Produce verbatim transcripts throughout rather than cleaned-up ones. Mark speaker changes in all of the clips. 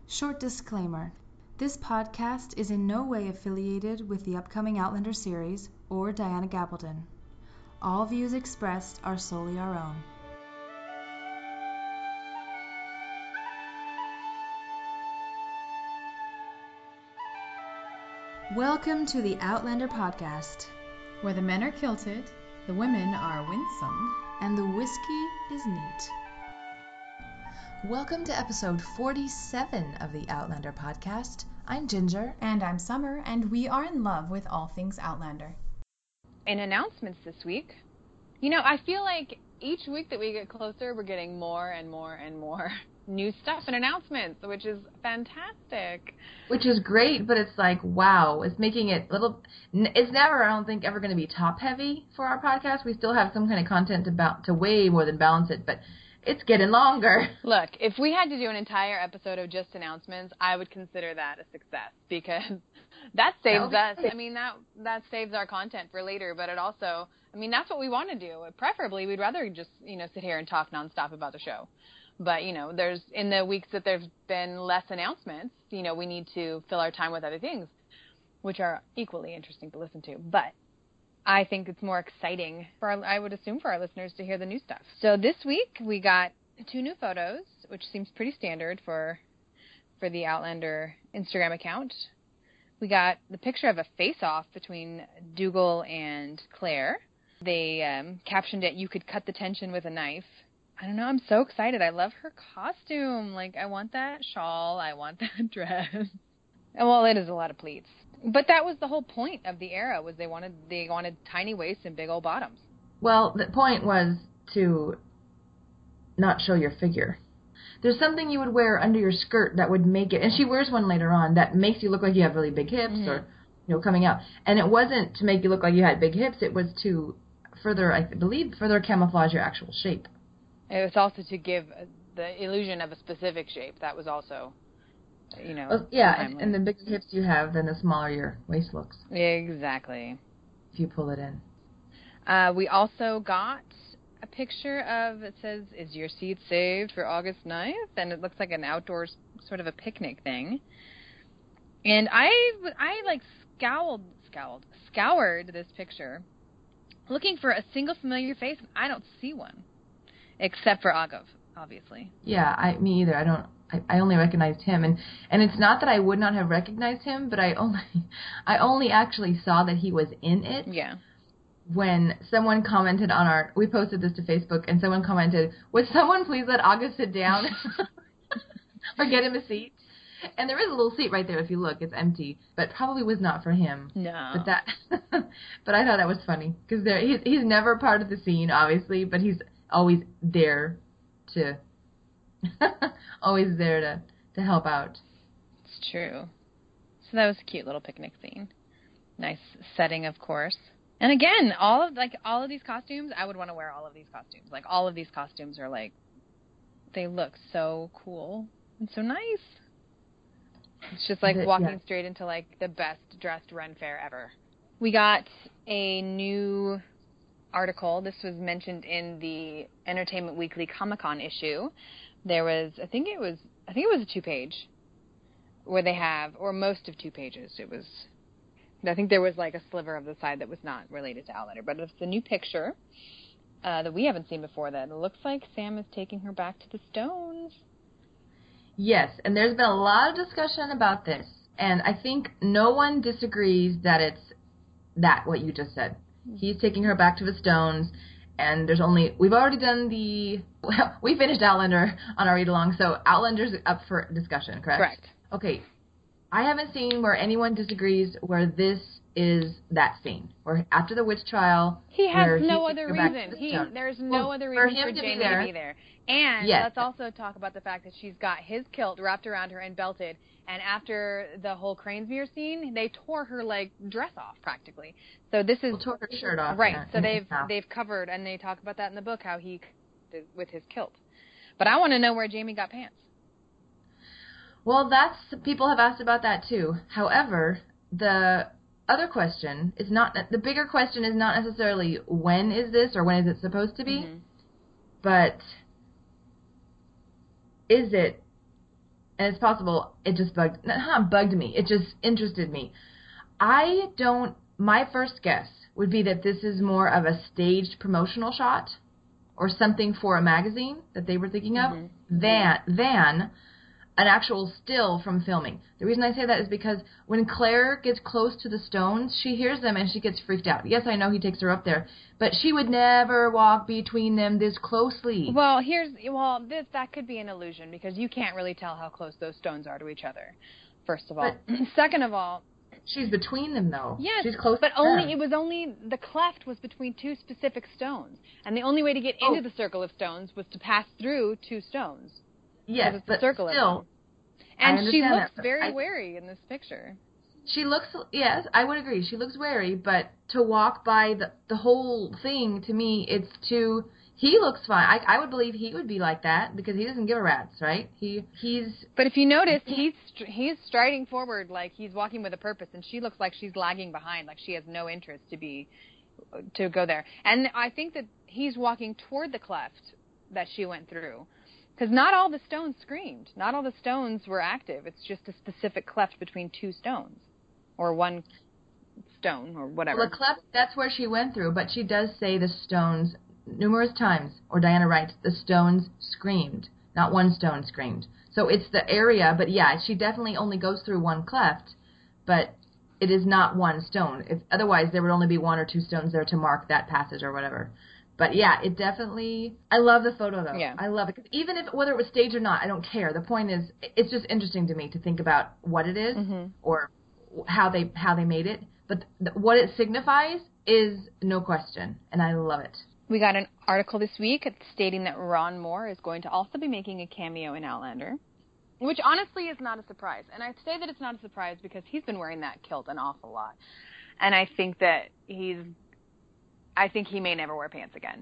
Speaker 1: Short disclaimer. This podcast is in no way affiliated with the upcoming Outlander series or Diana Gabaldon. All views expressed are solely our own. Welcome to the Outlander podcast,
Speaker 2: where the men are kilted, the women are winsome,
Speaker 1: and the whiskey is neat. Welcome to episode forty-seven of the Outlander podcast. I'm Ginger.
Speaker 2: And I'm Summer, and we are in love with all things Outlander.
Speaker 3: In announcements this week, you know, I feel like each week that we get closer, we're getting more and more and more new stuff and announcements, which is fantastic.
Speaker 4: Which is great, but it's like, wow, it's making it a little, it's never, I don't think, ever going to be top heavy for our podcast. We still have some kind of content to, ba- to way more than balance it, but it's getting longer.
Speaker 3: Look, if we had to do an entire episode of just announcements, I would consider that a success because that saves us. I mean, that that saves our content for later, but it also, I mean, that's what we want to do. Preferably, we'd rather just, you know, sit here and talk nonstop about the show. But, you know, there's, in the weeks that there's been less announcements, you know, we need to fill our time with other things, which are equally interesting to listen to. But I think it's more exciting for our, I would assume for our listeners to hear the new stuff. So this week we got two new photos, which seems pretty standard for for the Outlander Instagram account. We got the picture of a face-off between Dougal and Claire. They um, captioned it, "You could cut the tension with a knife." I don't know, I'm so excited. I love her costume. Like, I want that shawl. I want that dress. And well, it is a lot of pleats. But that was the whole point of the era, was they wanted they wanted tiny waists and big old bottoms.
Speaker 4: Well, the point was to not show your figure. There's something you would wear under your skirt that would make it, and she wears one later on, that makes you look like you have really big hips, mm-hmm. or, you know, coming out. And it wasn't to make you look like you had big hips, it was to further, I believe, further camouflage your actual shape.
Speaker 3: It was also to give the illusion of a specific shape. That was also, you know.
Speaker 4: Well, yeah, and, and the bigger hips you have, then the smaller your waist looks.
Speaker 3: Exactly.
Speaker 4: If you pull it in.
Speaker 3: Uh, we also got a picture of, it says, "Is your seat saved for August ninth?" And it looks like an outdoors sort of a picnic thing. And I, I like, scowled, scowled, scoured this picture, looking for a single familiar face, and I don't see one. Except for Agav, obviously.
Speaker 4: Yeah, I me either. I don't. I, I only recognized him, and, and it's not that I would not have recognized him, but I only I only actually saw that he was in it.
Speaker 3: Yeah.
Speaker 4: When someone commented on our, we posted this to Facebook, and someone commented, "Would someone please let Agav sit down or get him a seat?" And there is a little seat right there if you look. It's empty, but probably was not for him.
Speaker 3: No.
Speaker 4: But that. But I thought that was funny because there he's he's never part of the scene, obviously, but he's always there to, always there to, to help out.
Speaker 3: It's true. So that was a cute little picnic scene. Nice setting, of course. And again, all of like all of these costumes, I would want to wear all of these costumes. Like all of these costumes are like, they look so cool and so nice. It's just like walking yeah. straight into like the best dressed Ren Fair ever. We got a new article. This was mentioned in the Entertainment Weekly Comic-Con issue. There was, I think it was, I think it was a two-page where they have, or most of two pages. It was, I think there was like a sliver of the side that was not related to Outlander, but it's a new picture uh, that we haven't seen before that it looks like Sam is taking her back to the Stones.
Speaker 4: Yes, and there's been a lot of discussion about this, and I think no one disagrees that it's that, what you just said. He's taking her back to the Stones, and there's only, we've already done the, well, we finished Outlander on our read-along, so Outlander's up for discussion, correct?
Speaker 3: Correct.
Speaker 4: Okay, I haven't seen where anyone disagrees where this is that scene, where after the witch trial,
Speaker 3: he has no other reason. He, there's no
Speaker 4: well,
Speaker 3: other reason
Speaker 4: for,
Speaker 3: for
Speaker 4: to
Speaker 3: Jamie
Speaker 4: be
Speaker 3: to be there. And
Speaker 4: yes.
Speaker 3: let's also talk about the fact that she's got his kilt wrapped around her and belted. And after the whole Cranesmere scene, they tore her like dress off practically. So this is
Speaker 4: well, tore her shirt off.
Speaker 3: Right.
Speaker 4: Yeah,
Speaker 3: so they've they've covered, and they talk about that in the book, how he with his kilt. But I want to know where Jamie got pants.
Speaker 4: Well, that's people have asked about that too. However, the other question is not the bigger question is not necessarily when is this or when is it supposed to be, mm-hmm. but is it and it's possible it just bugged, not bugged me, it just interested me. I don't, my first guess would be that this is more of a staged promotional shot or something for a magazine that they were thinking of mm-hmm. than, than an actual still from filming. The reason I say that is because when Claire gets close to the stones, she hears them and she gets freaked out. Yes, I know he takes her up there, but she would never walk between them this closely.
Speaker 3: Well, here's well, this that could be an illusion because you can't really tell how close those stones are to each other. First of all, but second of all,
Speaker 4: she's between them though.
Speaker 3: Yes,
Speaker 4: she's close.
Speaker 3: But
Speaker 4: to
Speaker 3: only
Speaker 4: them.
Speaker 3: It was only the cleft was between two specific stones, and the only way to get
Speaker 4: oh.
Speaker 3: into the circle of stones was to pass through two stones.
Speaker 4: Yes,
Speaker 3: it's
Speaker 4: but
Speaker 3: the circle
Speaker 4: still.
Speaker 3: Of them. And she looks
Speaker 4: that,
Speaker 3: very
Speaker 4: I,
Speaker 3: wary in this picture.
Speaker 4: She looks, yes, I would agree. She looks wary, but to walk by the the whole thing, to me, it's too, he looks fine. I, I would believe he would be like that because he doesn't give a rat's, right? He he's.
Speaker 3: But if you notice, he's he's striding forward like he's walking with a purpose, and she looks like she's lagging behind, like she has no interest to be, to go there. And I think that he's walking toward the cleft that she went through. Because not all the stones screamed. Not all the stones were active. It's just a specific cleft between two stones. Or one stone, or whatever.
Speaker 4: Well, the cleft, that's where she went through, but she does say the stones numerous times, or Diana writes, the stones screamed. Not one stone screamed. So it's the area, but yeah, she definitely only goes through one cleft, but it is not one stone. If, otherwise, there would only be one or two stones there to mark that passage or whatever. But yeah, it definitely, I love the photo though.
Speaker 3: Yeah.
Speaker 4: I love it. 'Cause even if, whether it was staged or not, I don't care. The point is, it's just interesting to me to think about what it is
Speaker 3: mm-hmm.
Speaker 4: or how they, how they made it. But th- what it signifies is no question. And I love it.
Speaker 3: We got an article this week stating that Ron Moore is going to also be making a cameo in Outlander, which honestly is not a surprise. And I say that it's not a surprise because he's been wearing that kilt an awful lot. And I think that he's, I think he may never wear pants again.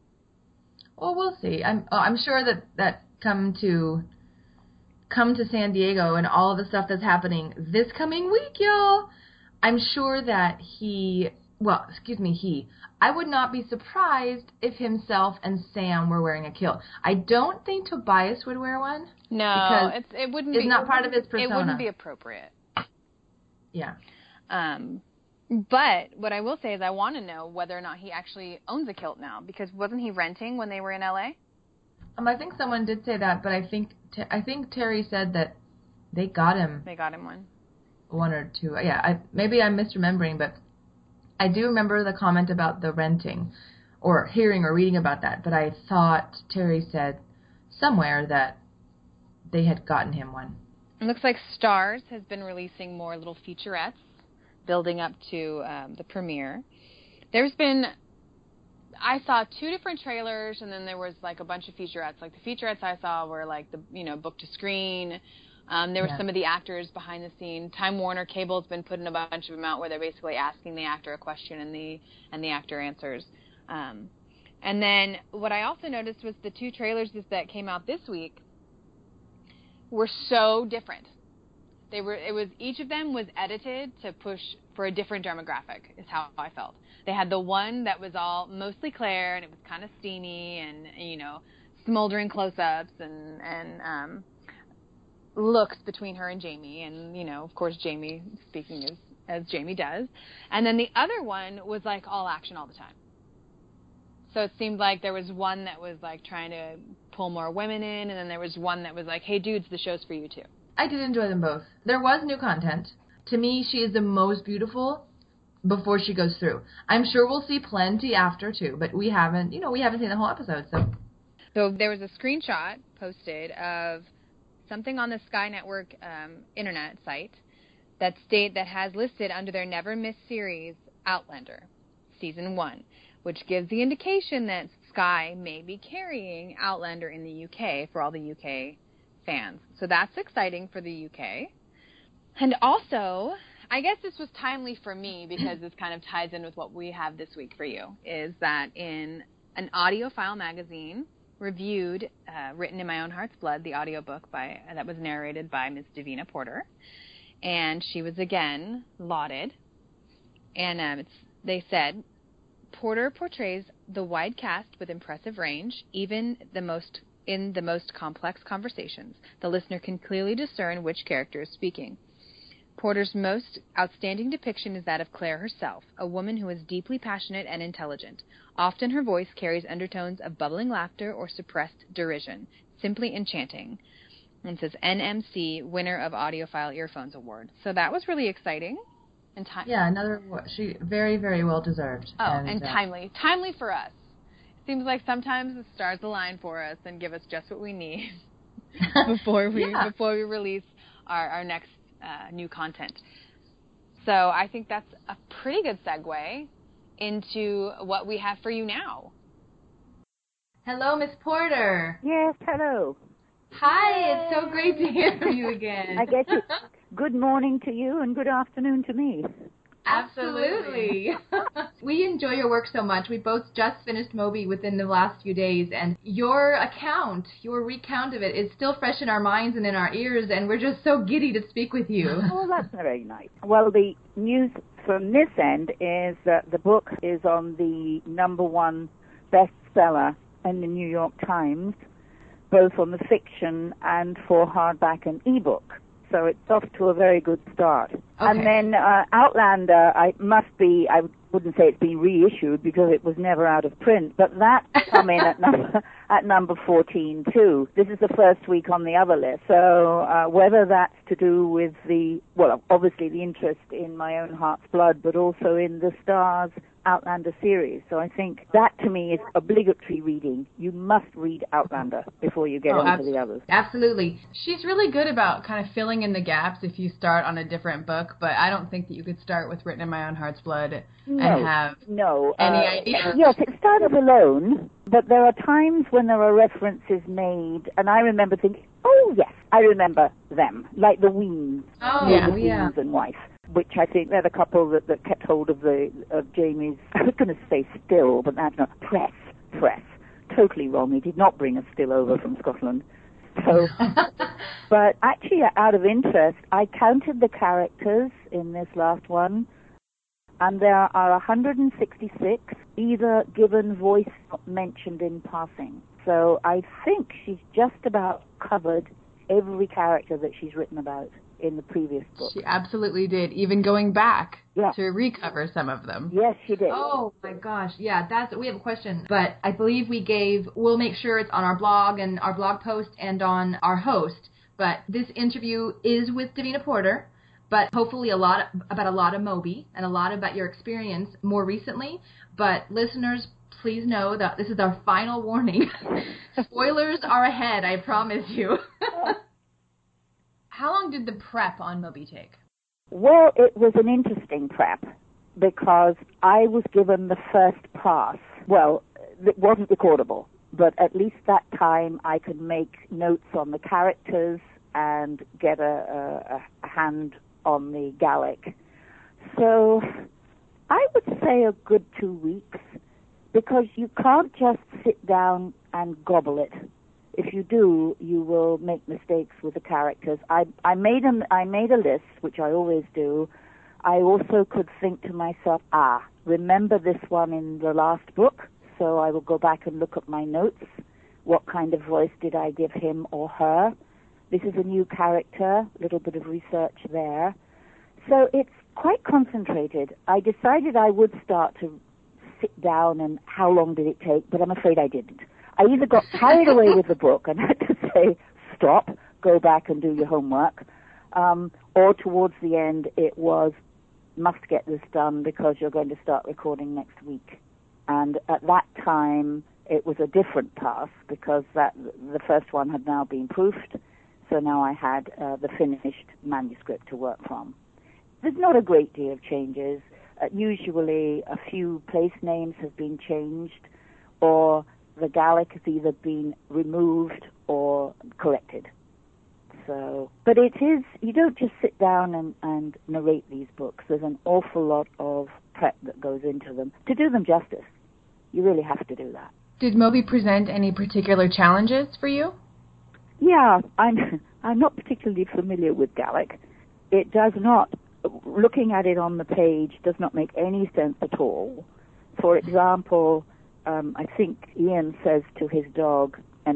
Speaker 4: Well, we'll see. I'm oh, I'm sure that, that come to come to San Diego and all of the stuff that's happening this coming week, y'all. I'm sure that he, well, excuse me, he. I would not be surprised if himself and Sam were wearing a kilt. I don't think Tobias would wear one.
Speaker 3: No, it's, it wouldn't.
Speaker 4: It's
Speaker 3: be,
Speaker 4: not part of his persona.
Speaker 3: It wouldn't be appropriate.
Speaker 4: Yeah.
Speaker 3: Um. But what I will say is I want to know whether or not he actually owns a kilt now, because wasn't he renting when they were in L A?
Speaker 4: Um, I think someone did say that, but I think I think Terry said that they got him.
Speaker 3: They got him one.
Speaker 4: One or two. Yeah, I, maybe I'm misremembering, but I do remember the comment about the renting, or hearing or reading about that. But I thought Terry said somewhere that they had gotten him one.
Speaker 3: It looks like Starz has been releasing more little featurettes, building up to um, the premiere. There's been, I saw two different trailers, and then there was like a bunch of featurettes. Like the featurettes I saw were like the, you know, book to screen. Um, there were yeah. some of the actors behind the scene. Time Warner Cable's been putting a bunch of them out where they're basically asking the actor a question and the and the actor answers. Um, and then what I also noticed was the two trailers that came out this week were so different. They were, it was, each of them was edited to push for a different demographic, is how I felt. They had the one that was all mostly Claire, and it was kind of steamy and, you know, smoldering close-ups and, and um, looks between her and Jamie. And, you know, of course, Jamie speaking as, as Jamie does. And then the other one was, like, all action all the time. So it seemed like there was one that was, like, trying to pull more women in, and then there was one that was like, hey, dudes, the show's for you, too.
Speaker 4: I did enjoy them both. There was new content. To me, she is the most beautiful before she goes through. I'm sure we'll see plenty after, too, but we haven't, you know, we haven't seen the whole episode, so.
Speaker 3: So there was a screenshot posted of something on the Sky Network um, internet site that state that has listed under their Never Miss series Outlander, Season one, which gives the indication that Sky may be carrying Outlander in the U K for all the U K fans. So that's exciting for the U K. And also, I guess this was timely for me because this kind of ties in with what we have this week for you, is that in an audiophile magazine reviewed, uh, Written in My Own Heart's Blood, the audiobook by, that was narrated by Miss Davina Porter, and she was again lauded. And um, it's, they said, Porter portrays the wide cast with impressive range. Even the most in the most complex conversations, the listener can clearly discern which character is speaking. Porter's most outstanding depiction is that of Claire herself, a woman who is deeply passionate and intelligent. Often her voice carries undertones of bubbling laughter or suppressed derision, simply enchanting. And it says N M C, winner of Audiophile Earphones Award. So that was really exciting. And time-
Speaker 4: yeah, another, she very, very well deserved.
Speaker 3: Oh, and,
Speaker 4: and
Speaker 3: uh, timely. Timely for us. Seems like sometimes the stars align for us and give us just what we need before we
Speaker 4: yeah.
Speaker 3: before we release our, our next uh, new content. So I think that's a pretty good segue into what we have for you now.
Speaker 4: Hello, Miss Porter.
Speaker 5: Yes, hello.
Speaker 4: Hi, it's so great to hear from you again.
Speaker 5: I guess it's good morning to you and good afternoon to me.
Speaker 4: Absolutely. We enjoy your work so much. We both just finished Moby within the last few days, and your account, your recount of it is still fresh in our minds and in our ears, and we're just so giddy to speak with you.
Speaker 5: Oh, that's very nice. Well, the news from this end is that the book is on the number one bestseller in the New York Times, both on the fiction and for hardback and ebook. So it's off to a very good start. Okay. And then uh, Outlander, I must be, I wouldn't say it's been reissued because it was never out of print, but that's come in at number, at number fourteen too. This is the first week on the other list. So uh, whether that's to do with the, well, obviously the interest in My Own Heart's Blood, but also in the Stars Outlander series. So I think that to me is obligatory reading. You must read Outlander before you get
Speaker 2: oh,
Speaker 5: on
Speaker 2: ab-
Speaker 5: to the others.
Speaker 4: Absolutely.
Speaker 2: She's really good about kind of filling in the gaps if you start on a different book, but I don't think that you could start with Written in My Own Heart's Blood
Speaker 5: no,
Speaker 2: and have
Speaker 5: no,
Speaker 2: any
Speaker 5: uh,
Speaker 2: idea.
Speaker 5: Yes, it started alone, but there are times when there are references made, and I remember thinking, oh yes, I remember them, like the Weems,
Speaker 4: Oh,
Speaker 5: yeah, the
Speaker 4: yeah.
Speaker 5: Weems and wife, which I think they're the couple that, that kept hold of the of Jamie's, I was going to say still, but that's not, press, press. Totally wrong. He did not bring a still over from Scotland. So, but actually, out of interest, I counted the characters in this last one, and there are one hundred sixty-six, either given voice or mentioned in passing. So I think she's just about covered every character that she's written about in the previous book.
Speaker 2: She absolutely did, even going back
Speaker 5: yeah.
Speaker 2: to recover some of them.
Speaker 5: Yes, she did.
Speaker 4: Oh my gosh, yeah, that's, we have a question, but I believe we gave, we'll make sure it's on our blog and our blog post and on our host, but this interview is with Davina Porter, but hopefully a lot of, about a lot of Moby and a lot about your experience more recently, but listeners, please know that this is our final warning. Spoilers are ahead, I promise you.
Speaker 2: How long did the prep on Moby take?
Speaker 5: Well, it was an interesting prep because I was given the first pass. Well, it wasn't recordable, but at least that time I could make notes on the characters and get a, a, a hand on the Gallic. So I would say a good two weeks because you can't just sit down and gobble it. If you do, you will make mistakes with the characters. I, I made a, I made a list, which I always do. I also could think to myself, ah, remember this one in the last book? So I will go back and look at my notes. What kind of voice did I give him or her? This is a new character, a little bit of research there. So it's quite concentrated. I decided I would start to sit down and how long did it take, but I'm afraid I didn't. I either got carried away with the book and had to say, stop, go back and do your homework, um, or towards the end it was, must get this done because you're going to start recording next week. And at that time, it was a different task because that the first one had now been proofed, so now I had uh, the finished manuscript to work from. There's not a great deal of changes. Uh, usually a few place names have been changed, or the Gallic has either been removed or corrected. So, but it is, you don't just sit down and, and narrate these books. There's an awful lot of prep that goes into them. To do them justice, you really have to do that.
Speaker 2: Did Moby present any particular challenges for you?
Speaker 5: Yeah, I'm, I'm not particularly familiar with Gallic. It does not, looking at it on the page, does not make any sense at all. For example, Um, I think Ian says to his dog, and it's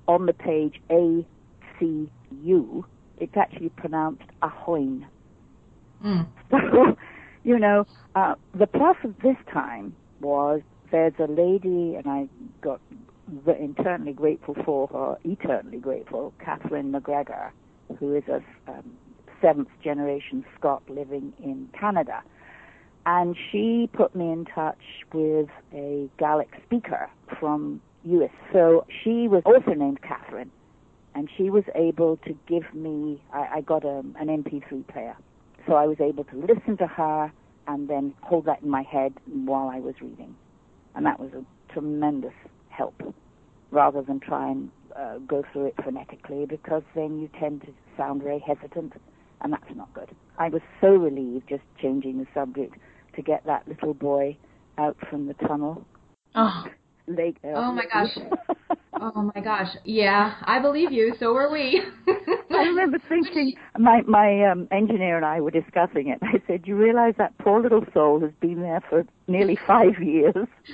Speaker 5: on the page A C U, it's actually pronounced Ahoin.
Speaker 4: Mm.
Speaker 5: So, you know, uh, the plus of this time was there's a lady, and I got eternally grateful for her, eternally grateful, Catherine McGregor, who is a um, seventh generation Scot living in Canada. And she put me in touch with a Gaelic speaker from U S. So she was also named Catherine, and she was able to give me, I, I got a, an M P three player. So I was able to listen to her and then hold that in my head while I was reading. And that was a tremendous help, rather than try and uh, go through it phonetically, because then you tend to sound very hesitant, and that's not good. I was so relieved, just changing the subject, to get that little boy out from the tunnel.
Speaker 4: Oh,
Speaker 5: Lake, uh,
Speaker 4: oh my gosh. Oh my gosh. Yeah, I believe you. So were we.
Speaker 5: I remember thinking, my my um, engineer and I were discussing it. I said, "You realize that poor little soul has been there for nearly five years."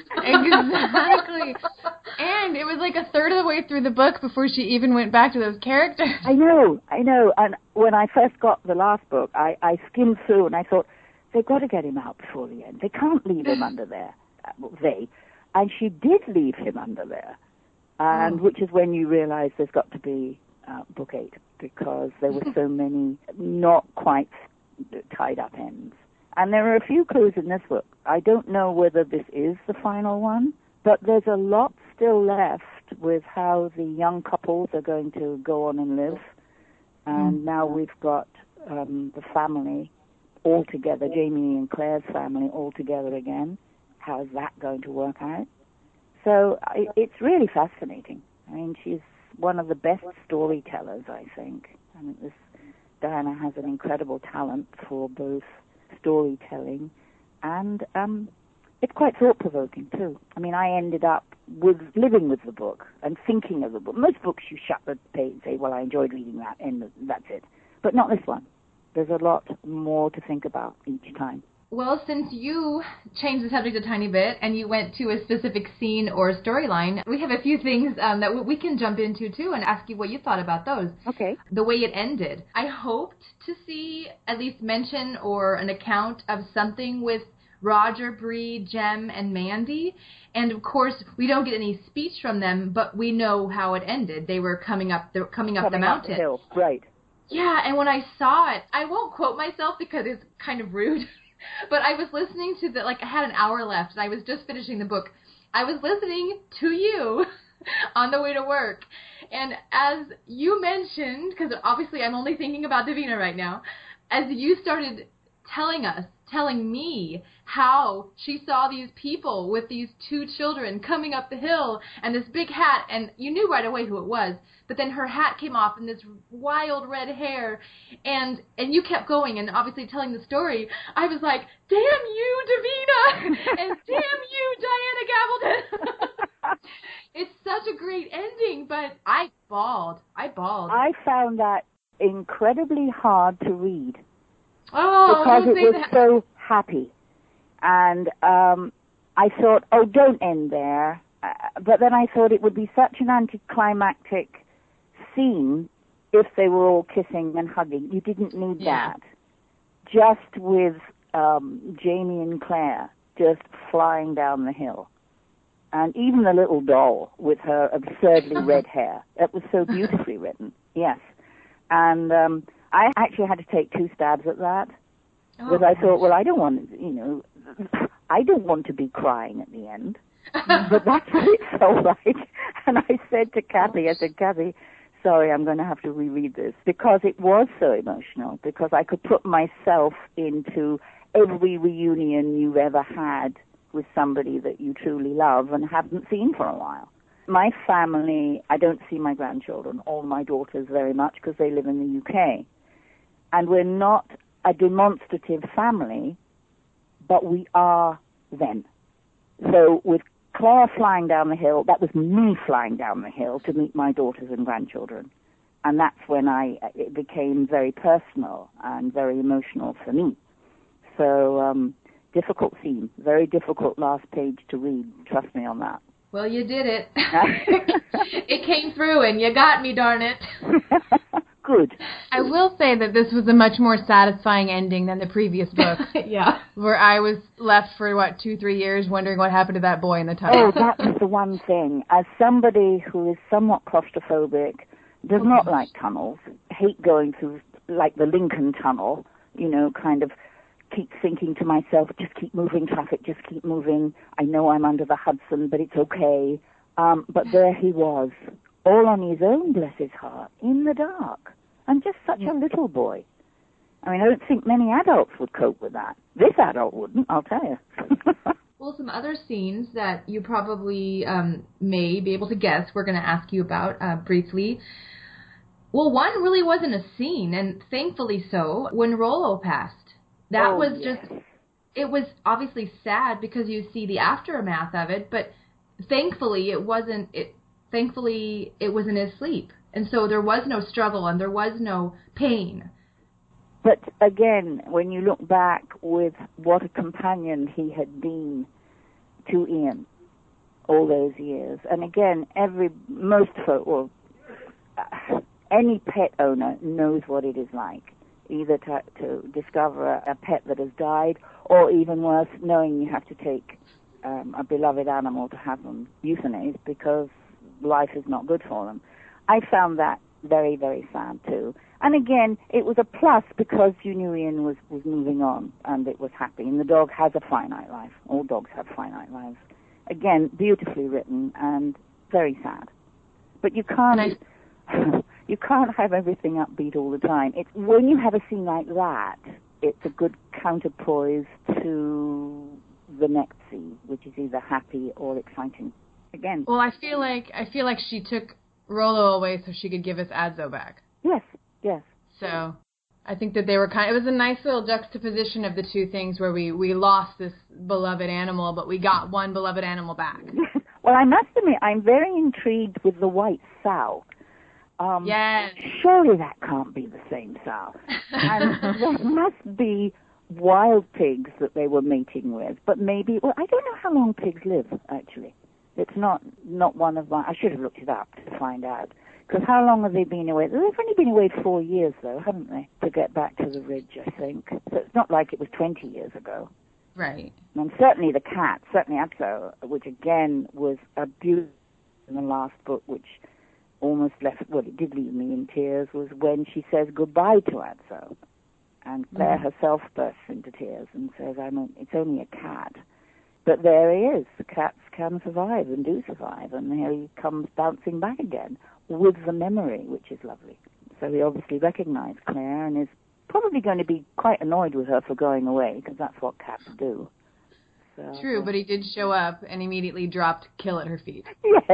Speaker 2: Exactly. And it was like a third of the way through the book before she even went back to those characters.
Speaker 5: I know, I know. And when I first got the last book, I, I skimmed through and I thought, they've got to get him out before the end. They can't leave him under there. Uh, well, they. And she did leave him under there. And oh. which is when you realize there's got to be uh, book eight, because there were so many not quite tied up ends. And there are a few clues in this book. I don't know whether this is the final one, but there's a lot still left with how the young couples are going to go on and live. And mm. now we've got um, the family all together, Jamie and Claire's family all together again. How's that going to work out? So I, it's really fascinating. I mean, she's one of the best storytellers, I think. I mean, this Diana has an incredible talent for both storytelling and um, it's quite thought-provoking too. I mean, I ended up with living with the book and thinking of the book. Most books you shut the page and say, well, I enjoyed reading that, and that's it. But not this one. There's a lot more to think about each time.
Speaker 4: Well, since you changed the subject a tiny bit and you went to a specific scene or storyline, we have a few things um, that we can jump into, too, and ask you what you thought about those.
Speaker 5: Okay.
Speaker 4: The way it ended. I hoped to see at least mention or an account of something with Roger, Bree, Jem, and Mandy. And, of course, we don't get any speech from them, but we know how it ended. They were coming up the, coming up
Speaker 5: coming
Speaker 4: the mountain.
Speaker 5: Up the hill. Right.
Speaker 4: Yeah, and when I saw it, I won't quote myself because it's kind of rude. But I was listening to the, like, I had an hour left, and I was just finishing the book. I was listening to you on the way to work. And as you mentioned, because obviously I'm only thinking about Davina right now, as you started telling us, telling me how she saw these people with these two children coming up the hill and this big hat, and you knew right away who it was, but then her hat came off and this wild red hair, and and you kept going and obviously telling the story. I was like, damn you, Davina, and damn you, Diana Gabaldon. It's such a great ending, but I bawled. I bawled.
Speaker 5: I found that incredibly hard to read.
Speaker 4: Oh,
Speaker 5: because it was
Speaker 4: that.
Speaker 5: so happy. And um, I thought, oh, don't end there. Uh, but then I thought it would be such an anticlimactic scene if they were all kissing and hugging. You didn't need
Speaker 4: yeah.
Speaker 5: that. Just with um, Jamie and Claire just flying down the hill. And even the little doll with her absurdly red hair. It was so beautifully written. Yes. And um, I actually had to take two stabs at that.
Speaker 4: Oh,
Speaker 5: because I thought, well, I don't want, you know, I don't want to be crying at the end. But that's what it felt like. And I said to Kathy, I said, Kathy, sorry, I'm going to have to reread this. Because it was so emotional. Because I could put myself into every reunion you've ever had with somebody that you truly love and haven't seen for a while. My family, I don't see my grandchildren, all my daughters very much, because they live in the U K. And we're not a demonstrative family, but we are them. So with Claire flying down the hill, that was me flying down the hill to meet my daughters and grandchildren. And that's when I it became very personal and very emotional for me. So, um, difficult scene, very difficult last page to read, trust me on that.
Speaker 4: Well, you did it. It came through, and you got me, darn it.
Speaker 5: Good.
Speaker 2: I will say that this was a much more satisfying ending than the previous book.
Speaker 4: Yeah.
Speaker 2: Where I was left for, what, two, three years wondering what happened to that boy in the tunnel.
Speaker 5: Oh, that was the one thing. As somebody who is somewhat claustrophobic, does not like tunnels, hate going through, like the Lincoln Tunnel, you know, kind of keep thinking to myself, just keep moving, traffic, just keep moving. I know I'm under the Hudson, but it's okay. Um, but there he was, all on his own, bless his heart, in the dark. And just such a little boy. I mean, I don't think many adults would cope with that. This adult wouldn't, I'll tell you.
Speaker 4: Well, some other scenes that you probably um, may be able to guess we're going to ask you about uh, briefly. Well, one really wasn't a scene, and thankfully so, when Rollo passed. That
Speaker 5: oh,
Speaker 4: was
Speaker 5: yes.
Speaker 4: just, it was obviously sad because you see the aftermath of it, but thankfully it wasn't, it, thankfully it was in his sleep. And so there was no struggle and there was no pain.
Speaker 5: But again, when you look back with what a companion he had been to Ian all those years, and again, every, most folk, well, uh, any pet owner knows what it is like, either to, to discover a, a pet that has died, or even worse, knowing you have to take um, a beloved animal to have them euthanized because life is not good for them. I found that very, very sad too. And again, it was a plus because you knew Ian was, was moving on and it was happy. And the dog has a finite life. All dogs have finite lives. Again, beautifully written and very sad. But you can't... You can't have everything upbeat all the time. It's when you have a scene like that, it's a good counterpoise to the next scene, which is either happy or exciting. Again.
Speaker 2: Well, I feel like I feel like she took Rollo away so she could give us Adzo back.
Speaker 5: Yes, yes.
Speaker 2: So I think that they were kind of, it was a nice little juxtaposition of the two things where we, we lost this beloved animal, but we got one beloved animal back.
Speaker 5: Well, I must admit, I'm very intrigued with the white sow. Um,
Speaker 2: yes.
Speaker 5: Surely that can't be the same sow. And there must be wild pigs that they were mating with, but maybe, well, I don't know how long pigs live, actually. It's not, not one of my, I should have looked it up to find out. Because how long have they been away? They've only been away four years, though, haven't they, to get back to the ridge, I think. So it's not like it was twenty years ago.
Speaker 2: Right.
Speaker 5: And certainly the cat, certainly Adzo, which again was a beauty in the last book, which almost left, well, it did leave me in tears, was when she says goodbye to Adzo. And Claire mm. herself bursts into tears and says, "I'm a, it's only a cat." But there he is. The cats can survive and do survive, and here he comes bouncing back again with the memory, which is lovely. So he obviously recognized Claire and is probably going to be quite annoyed with her for going away, because that's what cats do. So,
Speaker 2: True, but he did show up and immediately dropped Kill at her feet.
Speaker 5: Yes.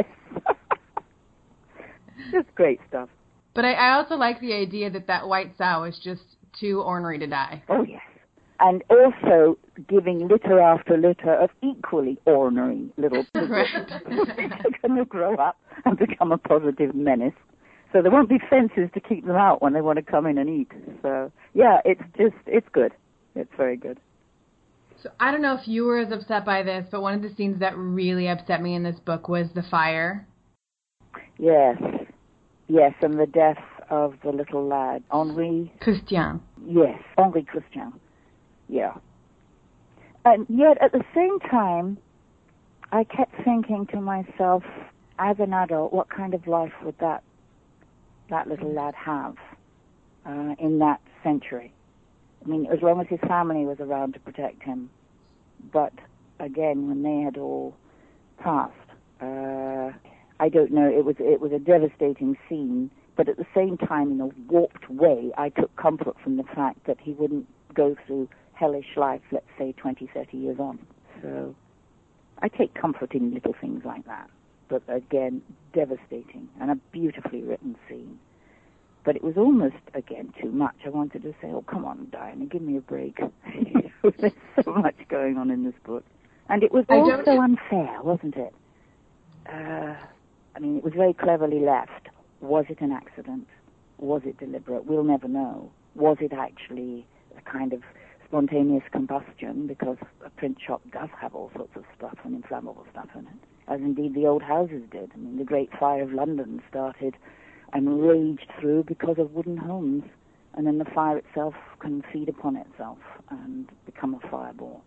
Speaker 5: Just great stuff.
Speaker 2: But I, I also like the idea that that white sow is just too ornery to die.
Speaker 5: Oh, yes. And also giving litter after litter of equally ornery little pigs.
Speaker 2: Right.
Speaker 5: They're going to grow up and become a positive menace. So there won't be fences to keep them out when they want to come in and eat. So, yeah, it's just, it's good. It's very good.
Speaker 2: So I don't know if you were as upset by this, but one of the scenes that really upset me in this book was the fire.
Speaker 5: Yes. Yes, and the death of the little lad, Henri.
Speaker 2: Christian.
Speaker 5: Yes, Henri Christian. Yeah. And yet, at the same time, I kept thinking to myself, as an adult, what kind of life would that that little lad have uh, in that century? I mean, as long as his family was around to protect him. But, again, when they had all passed, uh, I don't know, it was it was a devastating scene, but at the same time, in a warped way, I took comfort from the fact that he wouldn't go through hellish life, let's say twenty, thirty years on. So I take comfort in little things like that. But again, devastating and a beautifully written scene. But it was almost, again, too much. I wanted to say, oh, come on, Diana, give me a break. There's so much going on in this book. And it was also unfair, wasn't it? Uh, I mean, it was very cleverly left. Was it an accident? Was it deliberate? We'll never know. Was it actually a kind of spontaneous combustion, because a print shop does have all sorts of stuff and inflammable stuff in it. as indeed the old houses did. I mean, the Great Fire of London started and raged through because of wooden homes, and then the fire itself can feed upon itself and become a fireball.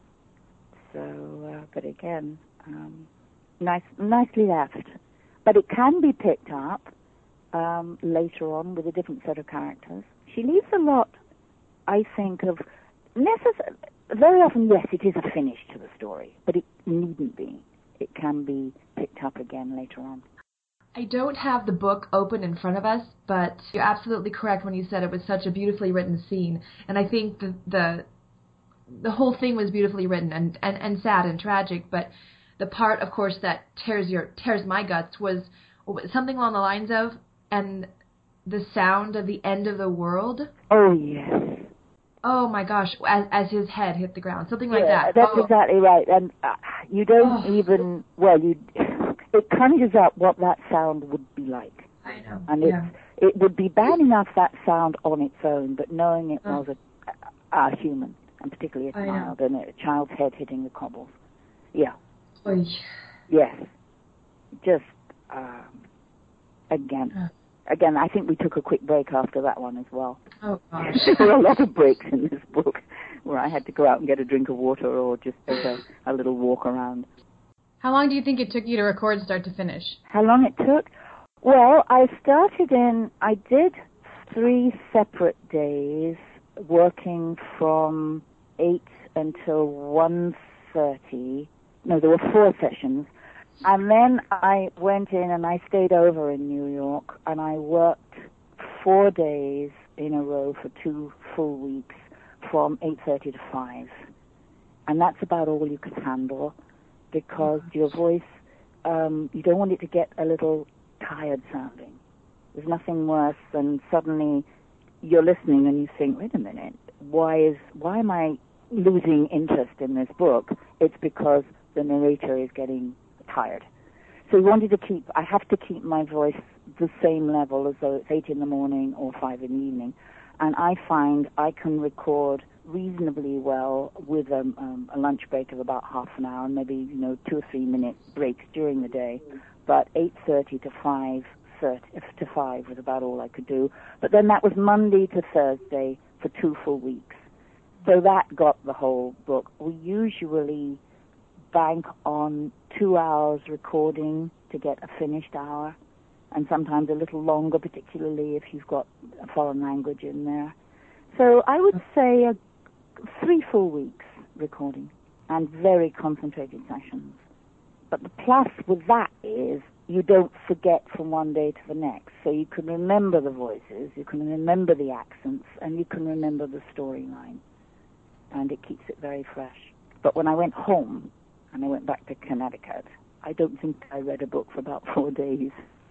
Speaker 5: So, uh, but again, um, nice, nicely left. But it can be picked up um, later on with a different set of characters. She leaves a lot, I think, of necessary. Very often, yes, it is a finish to the story, but it needn't be. It can be picked up again later on.
Speaker 4: I don't have the book open in front of us, but you're absolutely correct when you said it was such a beautifully written scene. And I think the the, the whole thing was beautifully written and, and, and sad and tragic, but the part, of course, that tears your tears my guts was something along the lines of, and the sound of the end of the world.
Speaker 5: Oh, yes.
Speaker 4: Oh, my gosh, as, as his head hit the ground, something like
Speaker 5: yeah,
Speaker 4: that.
Speaker 5: That's
Speaker 4: oh.
Speaker 5: exactly right. And uh, you don't
Speaker 4: oh.
Speaker 5: even, well, you it conjures up what that sound would be like.
Speaker 4: I know,
Speaker 5: And
Speaker 4: yeah.
Speaker 5: it, it would be bad enough, that sound on its own, but knowing it
Speaker 4: oh.
Speaker 5: was a, a human, and particularly a
Speaker 4: I
Speaker 5: child,
Speaker 4: know.
Speaker 5: and a child's head hitting the cobbles. Yeah.
Speaker 4: Oy.
Speaker 5: Yes. Just, um, again.
Speaker 4: Oh.
Speaker 5: Again, I think we took a quick break after that one as well.
Speaker 4: Oh, gosh.
Speaker 5: There were a lot of breaks in this book where I had to go out and get a drink of water or just take a, a little walk around.
Speaker 2: How long do you think it took you to record start to finish?
Speaker 5: How long it took? Well, I started in, I did three separate days working from eight until one thirty. No, there were four sessions. And then I went in and I stayed over in New York, and I worked four days in a row for two full weeks from eight thirty to five. And that's about all you can handle, because your voice, um, you don't want it to get a little tired sounding. There's nothing worse than suddenly you're listening and you think, wait a minute, why is why am I losing interest in this book? It's because the narrator is getting tired. So we wanted to keep, I have to keep my voice the same level as though it's eight in the morning or five in the evening. And I find I can record reasonably well with a, um, a lunch break of about half an hour and maybe, you know, two or three minute breaks during the day. But eight thirty to five thirty to five was about all I could do. But then that was Monday to Thursday for two full weeks. So that got the whole book. We usually bank on two hours recording to get a finished hour, and sometimes a little longer, particularly if you've got a foreign language in there. So I would say a, three full weeks recording and very concentrated sessions. But the plus with that is you don't forget from one day to the next. So you can remember the voices, you can remember the accents, and you can remember the storyline. And it keeps it very fresh. But when I went home, and I went back to Connecticut, I don't think I read a book for about four days.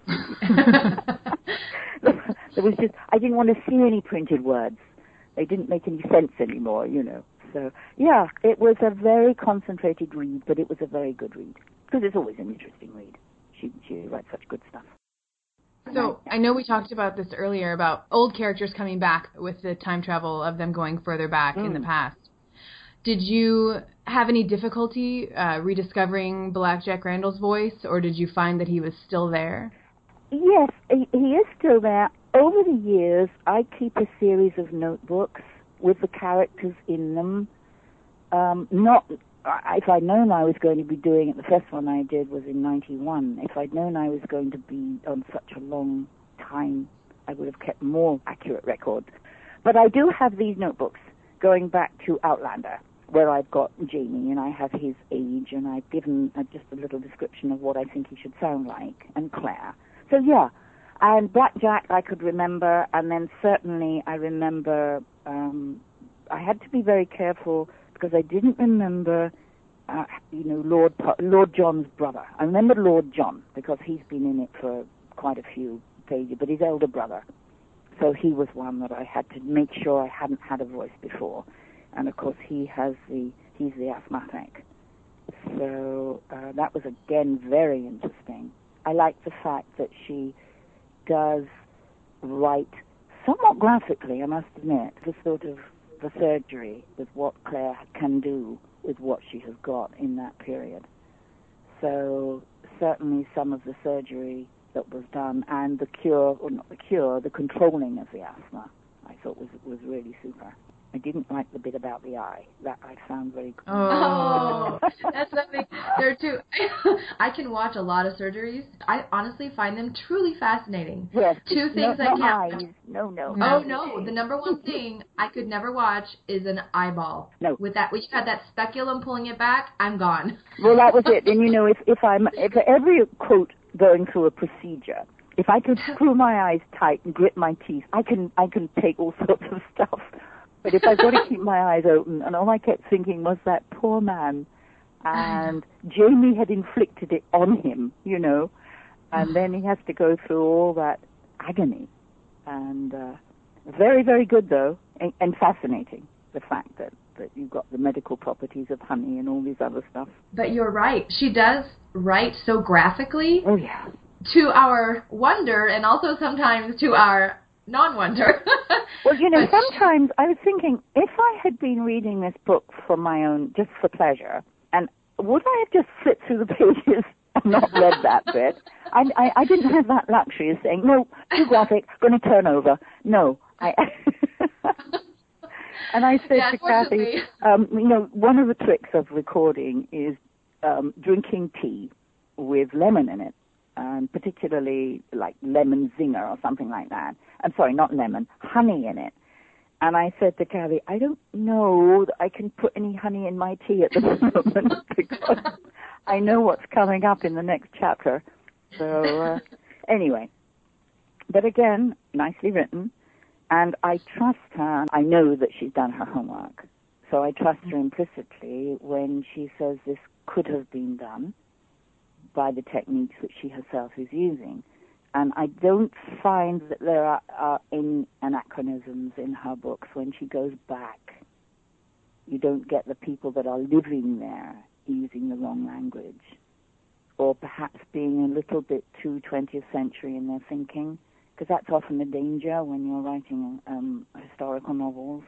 Speaker 5: There was just, I didn't want to see any printed words. They didn't make any sense anymore, you know. So, yeah, it was a very concentrated read, but it was a very good read. Because it's always an interesting read. She, she writes such good stuff.
Speaker 2: So I know we talked about this earlier, about old characters coming back with the time travel of them going further back mm. in the past. Did you have any difficulty uh, rediscovering Black Jack Randall's voice, or did you find that he was still there?
Speaker 5: Yes, he is still there. Over the years, I keep a series of notebooks with the characters in them. Um, not, if I'd known I was going to be doing it, the first one I did was in ninety-one. If I'd known I was going to be on such a long time, I would have kept more accurate records. But I do have these notebooks going back to Outlander, where I've got Jamie and I have his age, and I've given uh, just a little description of what I think he should sound like, and Claire. So yeah, and Black Jack I could remember, and then certainly I remember, um, I had to be very careful because I didn't remember, uh, you know, Lord Lord John's brother. I remembered Lord John because he's been in it for quite a few pages, but his elder brother. So he was one that I had to make sure I hadn't had a voice before. And of course he has the, he's the asthmatic. So uh, that was again very interesting. I like the fact that she does write somewhat graphically, I must admit, the sort of the surgery with what Claire can do with what she has got in that period. So certainly some of the surgery that was done and the cure, or not the cure, the controlling of the asthma, I thought was was really super. I didn't like the bit about the eye. That I found very cool.
Speaker 4: Oh, that's something. There are two. I can watch a lot of surgeries. I honestly find them truly fascinating.
Speaker 5: Yes.
Speaker 4: Two things
Speaker 5: no,
Speaker 4: I
Speaker 5: no
Speaker 4: can't
Speaker 5: eyes.
Speaker 4: watch.
Speaker 5: No, no.
Speaker 4: Oh, no. The number one thing I could never watch is an eyeball.
Speaker 5: No.
Speaker 4: With that, when you had that speculum pulling it back, I'm gone.
Speaker 5: Well, that was it. And, you know, if, if I'm, if every quote going through a procedure, if I could screw my eyes tight and grit my teeth, I can, I can take all sorts of stuff. But if I've got to keep my eyes open, and all I kept thinking was that poor man, and Jamie had inflicted it on him, you know, and then he has to go through all that agony. And uh, very, very good, though, and, and fascinating, the fact that, that you've got the medical properties of honey and all these other stuff.
Speaker 4: But you're right. She does write so graphically.
Speaker 5: Oh, yeah.
Speaker 4: To our wonder, and also sometimes to our non-wonder.
Speaker 5: Well, you know, sometimes I was thinking, if I had been reading this book for my own, just for pleasure, and would I have just flipped through the pages and not read that bit? I, I, I didn't have that luxury of saying, no, too graphic, going to turn over. No. I And I said
Speaker 4: yeah,
Speaker 5: to Kathy, um, you know, one of the tricks of recording is um, drinking tea with lemon in it. And particularly like lemon zinger or something like that. I'm sorry, not lemon, honey in it. And I said to Kathy, I don't know that I can put any honey in my tea at the moment because I know what's coming up in the next chapter. So uh, anyway, but again, nicely written. And I trust her. I know that she's done her homework. So I trust her implicitly when she says this could have been done by the techniques that she herself is using. And I don't find that there are, are any anachronisms in her books when she goes back. You don't get the people that are living there using the wrong language, or perhaps being a little bit too twentieth century in their thinking, because that's often a danger when you're writing um, historical novels.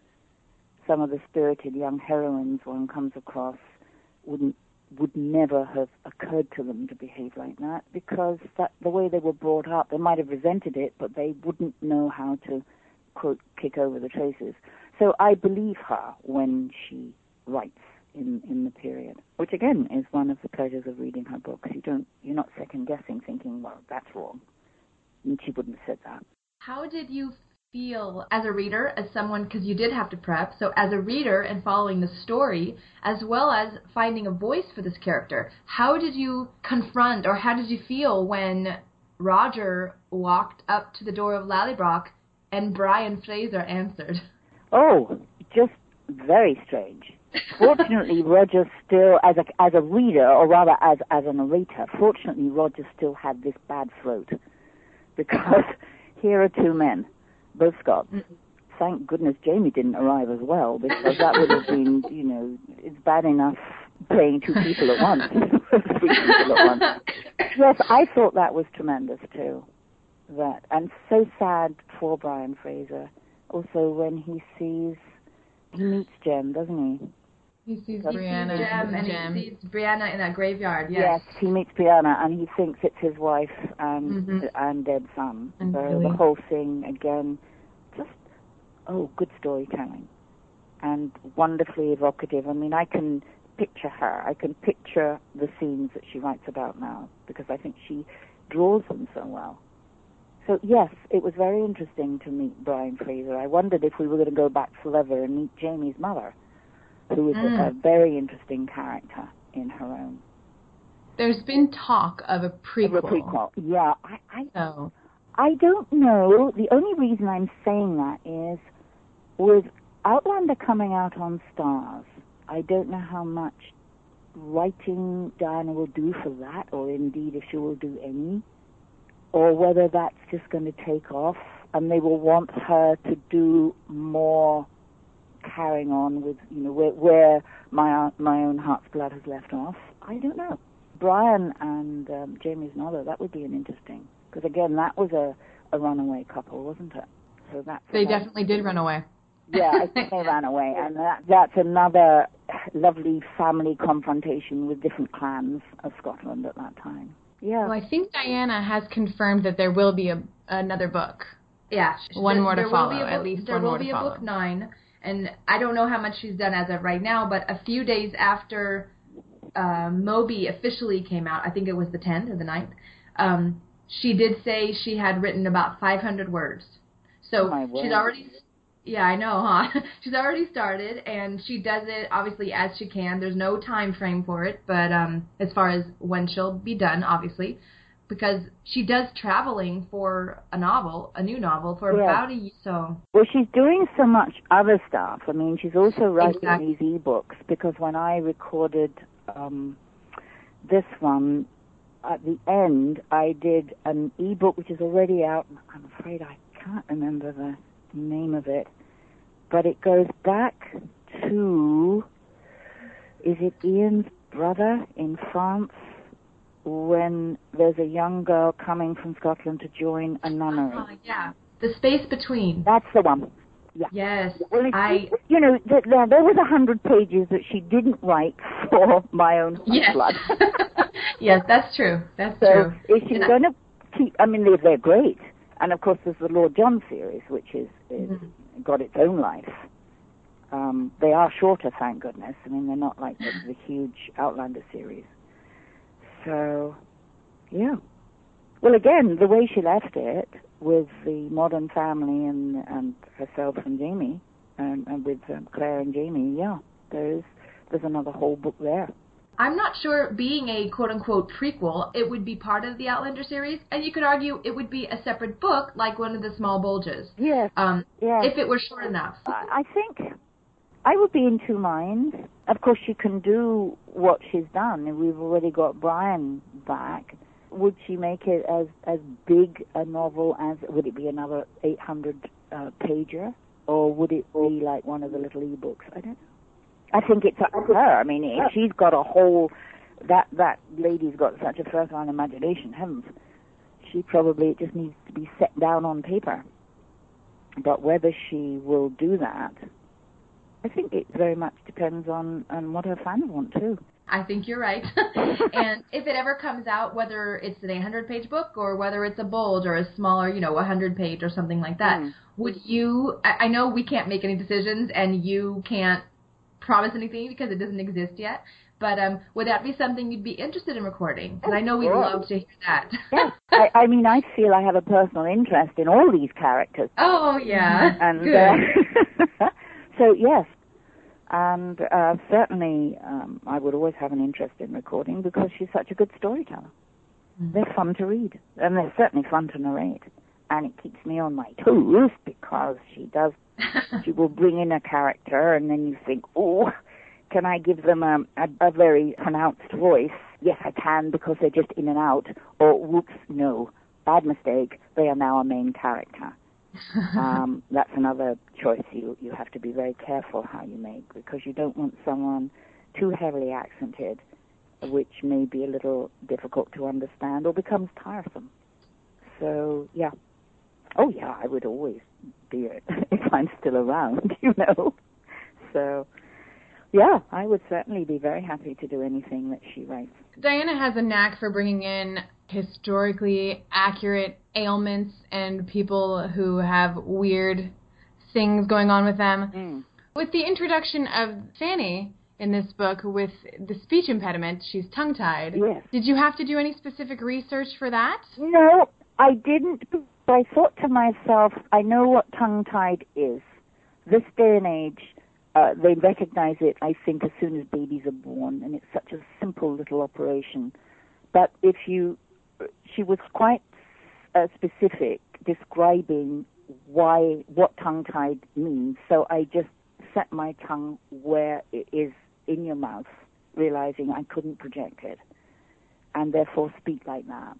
Speaker 5: Some of the spirited young heroines one comes across wouldn't would never have occurred to them to behave like that, because that the way they were brought up, they might have resented it, but they wouldn't know how to, quote, kick over the traces. So I believe her when she writes in, in the period, which again is one of the pleasures of reading her books. You don't, you're not second guessing, thinking, well, that's wrong. And she wouldn't have said that.
Speaker 4: How did you feel as a reader, as someone, because you did have to prep, so as a reader and following the story, as well as finding a voice for this character, how did you confront, or how did you feel when Roger walked up to the door of Lallybroch and Brian Fraser answered?
Speaker 5: Oh, just very strange. Fortunately, Roger still, as a, as a reader, or rather as, as a narrator, fortunately Roger still had this bad throat, because here are two men, both Scots. Mm-hmm. Thank goodness Jamie didn't arrive as well, because that would have been, you know, it's bad enough playing two people at once, three people at once. Yes, I thought that was tremendous too. That, and so sad for Brian Fraser. Also, when he sees, he meets Jem, doesn't he?
Speaker 2: He sees
Speaker 4: he
Speaker 2: Brianna.
Speaker 4: Sees Jem, and
Speaker 2: Jem.
Speaker 4: he sees Brianna in that graveyard. Yes.
Speaker 5: Yes, he meets Brianna, and he thinks it's his wife and
Speaker 4: mm-hmm.
Speaker 5: and dead son.
Speaker 4: And
Speaker 5: so
Speaker 4: really?
Speaker 5: The whole thing again, just oh, good storytelling, and wonderfully evocative. I mean, I can picture her. I can picture the scenes that she writes about now, because I think she draws them so well. So yes, it was very interesting to meet Brian Fraser. I wondered if we were going to go back forever and meet Jamie's mother, who is mm. a, a very interesting character in her own.
Speaker 2: There's been talk of a prequel.
Speaker 5: Of a prequel, yeah. I, I,
Speaker 2: oh.
Speaker 5: I don't know. The only reason I'm saying that is with Outlander coming out on Starz, I don't know how much writing Diana will do for that, or indeed if she will do any, or whether that's just going to take off and they will want her to do more carrying on with, you know, where, where my my own heart's blood has left off. I don't know. Brian and um, Jamie's mother, that would be an interesting, because again, that was a, a runaway couple, wasn't it? So that's
Speaker 2: they definitely did run away.
Speaker 5: Yeah, I think they ran away, and that, that's another lovely family confrontation with different clans of Scotland at that time. Yeah.
Speaker 2: Well, I think Diana has confirmed that there will be a, another book.
Speaker 4: Yeah.
Speaker 2: One
Speaker 4: there,
Speaker 2: more to
Speaker 4: there
Speaker 2: follow,
Speaker 4: will be a book,
Speaker 2: at least
Speaker 4: there
Speaker 2: one
Speaker 4: will
Speaker 2: more
Speaker 4: be
Speaker 2: to
Speaker 4: a
Speaker 2: follow.
Speaker 4: book nine, and I don't know how much she's done as of right now, but a few days after uh, Moby officially came out, I think it was the tenth or the ninth, um, she did say she had written about five hundred words. So
Speaker 5: oh
Speaker 4: she's already, yeah, I know, huh? She's already started, and she does it obviously as she can. There's no time frame for it, but um, as far as when she'll be done, obviously, because she does traveling for a novel, a new novel, for
Speaker 5: yes.
Speaker 4: about a year. So.
Speaker 5: Well, she's doing so much other stuff. I mean, she's also writing
Speaker 4: Exactly.
Speaker 5: these e-books, because when I recorded um, this one, at the end, I did an e-book which is already out. I'm afraid I can't remember the name of it, but it goes back to, is it Ian's brother in France, when there's a young girl coming from Scotland to join a nunnery.
Speaker 4: Uh, yeah, The Space Between.
Speaker 5: That's the one. Yeah.
Speaker 4: Yes,
Speaker 5: Well, it,
Speaker 4: I.
Speaker 5: you know, th- there, there was a hundred pages that she didn't write for my own
Speaker 4: Yes.
Speaker 5: blood.
Speaker 4: Yes, that's true. That's
Speaker 5: So
Speaker 4: true.
Speaker 5: if she's
Speaker 4: And
Speaker 5: going to keep, I mean, they're, they're great. And of course, there's the Lord John series, which is, is
Speaker 4: Mhm.
Speaker 5: got its own life. Um, they are shorter, thank goodness. I mean, they're not like the, the huge Outlander series. So, yeah. Well, again, the way she left it with the modern family and and herself and Jamie, and, and with um, Claire and Jamie, yeah, there's there's another whole book there.
Speaker 4: I'm not sure, being a quote-unquote prequel, it would be part of the Outlander series, and you could argue it would be a separate book, like one of the Small Bulges,
Speaker 5: Yes,
Speaker 4: um,
Speaker 5: yes.
Speaker 4: if it were short enough.
Speaker 5: I I think I would be in two minds. Of course, she can do what she's done. We've already got Brian back. Would she make it as as big a novel as, would it be another eight hundred uh, pager, or would it be like one of the little e-books? I don't know. I think it's up to her. I mean, if she's got a whole, that that lady's got such a fertile imagination, heavens, she probably, it just needs to be set down on paper. But whether she will do that, I think it very much depends on, on what her fans want too.
Speaker 4: I think you're right. And if it ever comes out, whether it's an eight hundred page book or whether it's a bulge or a smaller, you know, one hundred page or something like that,
Speaker 5: Mm.
Speaker 4: would you, I, I know we can't make any decisions and you can't promise anything because it doesn't exist yet, but um, would that be something you'd be interested in recording? Because I know we'd
Speaker 5: Sure.
Speaker 4: love to hear that.
Speaker 5: Yes, I, I mean, I feel I have a personal interest in all these characters.
Speaker 4: Oh, yeah.
Speaker 5: And
Speaker 4: Good.
Speaker 5: uh, so, yes. And uh, certainly um, I would always have an interest in recording because she's such a good storyteller.
Speaker 4: Mm.
Speaker 5: They're fun to read, and they're certainly fun to narrate. And it keeps me on my toes because she does, she will bring in a character and then you think, oh, can I give them a, a, a very pronounced voice? Yes, I can, because they're just in and out. Or, whoops, no, bad mistake, they are now a main character. um, that's another choice you you have to be very careful how you make, because you don't want someone too heavily accented, which may be a little difficult to understand or becomes tiresome. So, yeah. Oh, yeah, I would always be it if I'm still around, you know. So, yeah, I would certainly be very happy to do anything that she writes.
Speaker 2: Diana has a knack for bringing in historically accurate ailments and people who have weird things going on with them.
Speaker 5: Mm.
Speaker 2: With the introduction of Fanny in this book with the speech impediment, she's tongue-tied.
Speaker 5: Yes.
Speaker 2: Did you have to do any specific research for that?
Speaker 5: No, I didn't. But I thought to myself, I know what tongue-tied is. This day and age, uh, they recognize it, I think, as soon as babies are born, and it's such a simple little operation. But if you, she was quite uh, specific, describing why, what tongue-tied means. So I just set my tongue where it is in your mouth, realizing I couldn't project it, and therefore speak like that.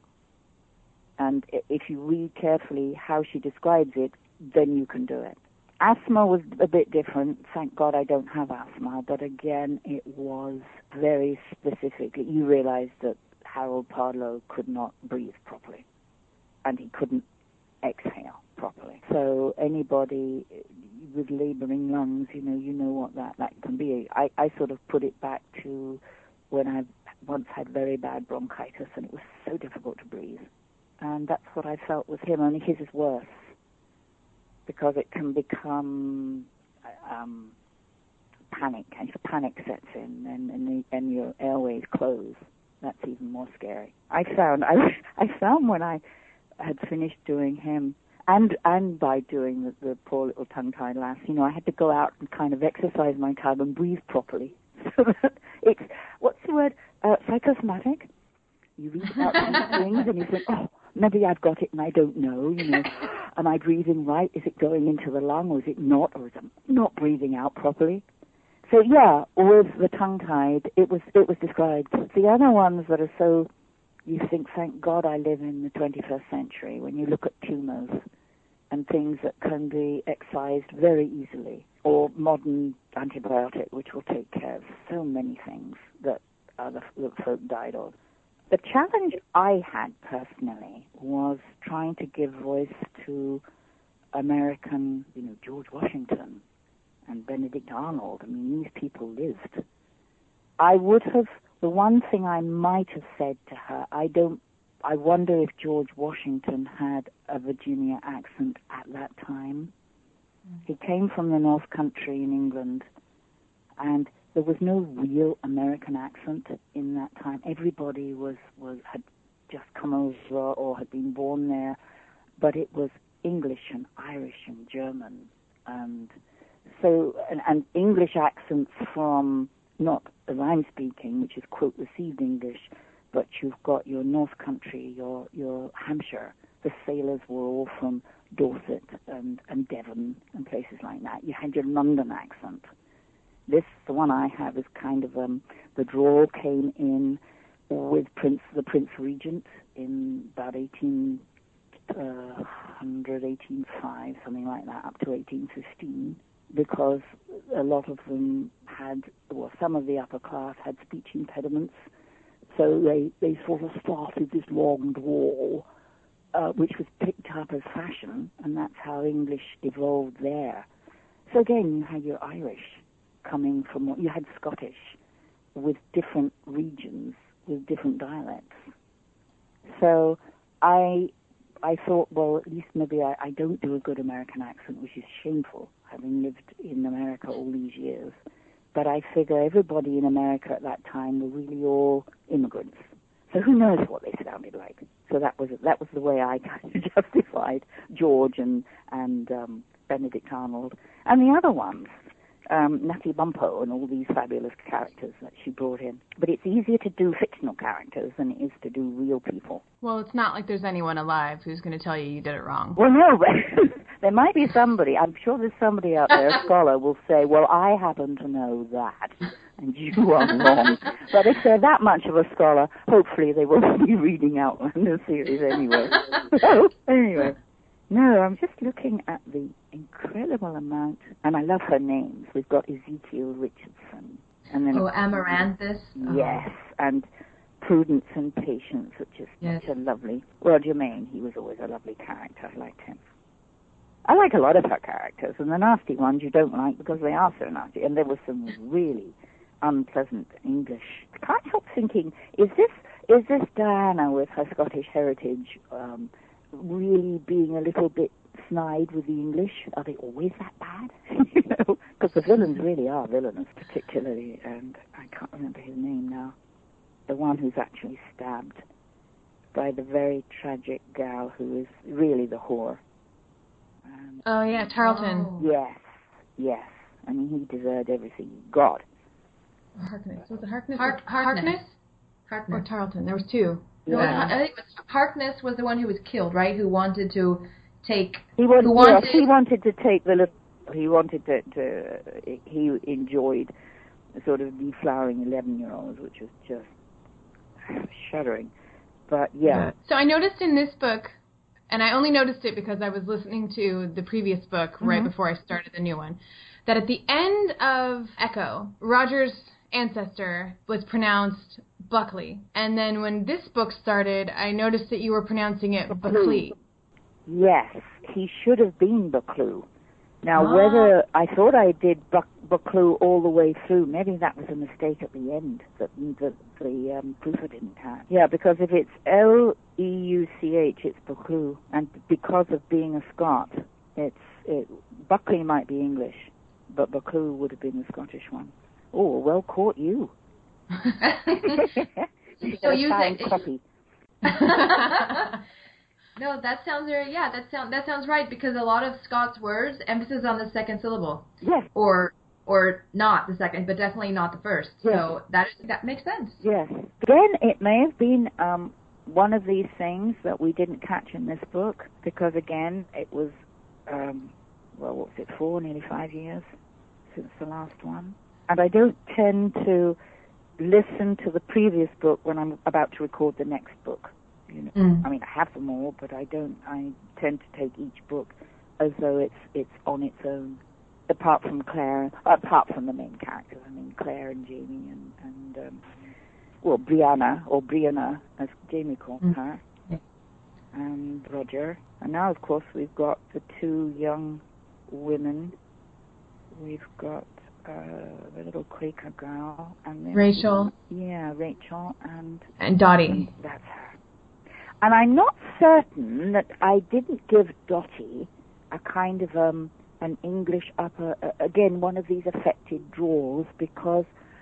Speaker 5: And if you read carefully how she describes it, then you can do it. Asthma was a bit different. Thank God I don't have asthma. But again, it was very specifically. You realize that Harold Pardlow could not breathe properly. And he couldn't exhale properly. So anybody, with labouring lungs, you know, you know what that, that can be. I, I sort of put it back to when I once had very bad bronchitis and it was so difficult to breathe. And that's what I felt with him, only his is worse because it can become um, panic. And if panic sets in and, and, the, and your airways close, that's even more scary. I found, I, I found when I had finished doing him, and and by doing the, the poor little tongue-tied lass, you know, I had to go out and kind of exercise my tongue and breathe properly. So that it's, what's the word, uh, psychosomatic? You read about these things and you think, oh, maybe I've got it and I don't know, you know. Am I breathing right? Is it going into the lung or is it not? Or is it not breathing out properly? So yeah, with the tongue-tied, it was it was described. The other ones that are so, you think, thank God I live in the twenty-first century, when you look at tumors and things that can be excised very easily, or modern antibiotic, which will take care of so many things that other that folk died of. The challenge I had personally was trying to give voice to American, you know, George Washington and Benedict Arnold. I mean, these people lived. I would have, the one thing I might have said to her, I don't, I wonder if George Washington had a Virginia accent at that time. Mm. He came from the North Country in England, and there was no real American accent in that time. Everybody was, was had just come over or had been born there, but it was English and Irish and German, and so and, and English accents from not as I'm speaking, which is quote received English, but you've got your North Country, your your Hampshire. The sailors were all from Dorset and, and Devon and places like that. You had your London accent. This, the one I have, is kind of um, the drawl came in with Prince, the Prince Regent in about eighteen hundred, eighteen oh five, something like that, up to eighteen fifteen, because a lot of them had, well, some of the upper class had speech impediments, so they, they sort of started this long drawl, uh, which was picked up as fashion, and that's how English evolved there. So again, you had your Irish coming from, you had Scottish with different regions, with different dialects. So I I thought, well, at least maybe I, I don't do a good American accent, which is shameful, having lived in America all these years. But I figure everybody in America at that time were really all immigrants. So who knows what they sounded like. So that was that was the way I kind of justified George and, and um, Benedict Arnold. And the other ones, um, Natty Bumppo and all these fabulous characters that she brought in. But it's easier to do fictional characters than it is to do real people.
Speaker 2: Well, it's not like there's anyone alive who's going to tell you you did it wrong.
Speaker 5: Well, no, but there might be somebody. I'm sure there's somebody out there, a scholar, will say, well, I happen to know that, and you are wrong. But if they're that much of a scholar, hopefully they won't be reading Outlander series anyway. So, anyway. No, I'm just looking at the incredible amount, and I love her names. We've got Ezekiel Richardson. And then
Speaker 4: oh, Amaranthus.
Speaker 5: Yes, oh. And Prudence and Patience, which is yes. such a lovely... Well, Germaine, he was always a lovely character. I liked him. I like a lot of her characters, and the nasty ones you don't like because they are so nasty. And there was some really unpleasant English. I can't help thinking, is this is this Diana with her Scottish heritage um, really being a little bit snide with the English? Are they always that bad? You know, because the villains really are villainous, particularly, and I can't remember his name now. The one who's actually stabbed by the very tragic gal who is really the whore. Um,
Speaker 2: oh, yeah, Tarleton.
Speaker 5: Oh. Yes, yes. I mean, he deserved everything he got.
Speaker 2: Harkness. Was it Harkness?
Speaker 4: Hark- Harkness. Harkness?
Speaker 2: Harkness. Or Tarleton. There was two.
Speaker 4: Yeah. I think it was Harkness was the one who was killed, right? Who wanted to take...
Speaker 5: He wanted,
Speaker 4: who wanted,
Speaker 5: yes, he wanted to take the little... He wanted to... to he enjoyed sort of deflowering eleven-year-olds, which was just shuddering. But, yeah.
Speaker 2: So I noticed in this book, and I only noticed it because I was listening to the previous book mm-hmm. right before I started the new one, that at the end of Echo, Roger's ancestor was pronounced Buckley. And then when this book started, I noticed that you were pronouncing it Buckley.
Speaker 5: Yes, he should have been Buccleuch. Now,
Speaker 4: Ah.
Speaker 5: whether I thought I did Buck, Buccleuch all the way through, maybe that was a mistake at the end that the, the um, proofer didn't have. Yeah, because if it's L E U C H, it's Buccleuch, and because of being a Scot, it's it, Buckley might be English, but Buccleuch would have been the Scottish one. Oh, well caught you. You
Speaker 4: So
Speaker 5: got a
Speaker 4: you
Speaker 5: signed
Speaker 4: think-
Speaker 5: copy.
Speaker 4: No, that sounds very, yeah, that, sound, that sounds right, because a lot of Scots words, emphasis on the second syllable.
Speaker 5: Yes.
Speaker 4: Or or not the second, but definitely not the first.
Speaker 5: Yes.
Speaker 4: So that that makes sense.
Speaker 5: Yes. Again, it may have been um, one of these things that we didn't catch in this book, because again, it was, um, well, what was it, four, nearly five years since the last one. And I don't tend to listen to the previous book when I'm about to record the next book. You know,
Speaker 4: Mm.
Speaker 5: I mean, I have them all, but I don't. I tend to take each book as though it's it's on its own, apart from Claire, apart from the main characters. I mean, Claire and Jamie and and um, well, Brianna or Brianna, as Jamie calls
Speaker 4: Mm.
Speaker 5: her,
Speaker 4: Yeah.
Speaker 5: and Roger. And now, of course, we've got the two young women. We've got uh, the little Quaker girl and then
Speaker 4: Rachel.
Speaker 5: Yeah, Rachel and.
Speaker 4: And Dottie.
Speaker 5: And that's her. And I'm not certain that I didn't give Dottie a kind of um, an English upper, uh, again, one of these affected draws, because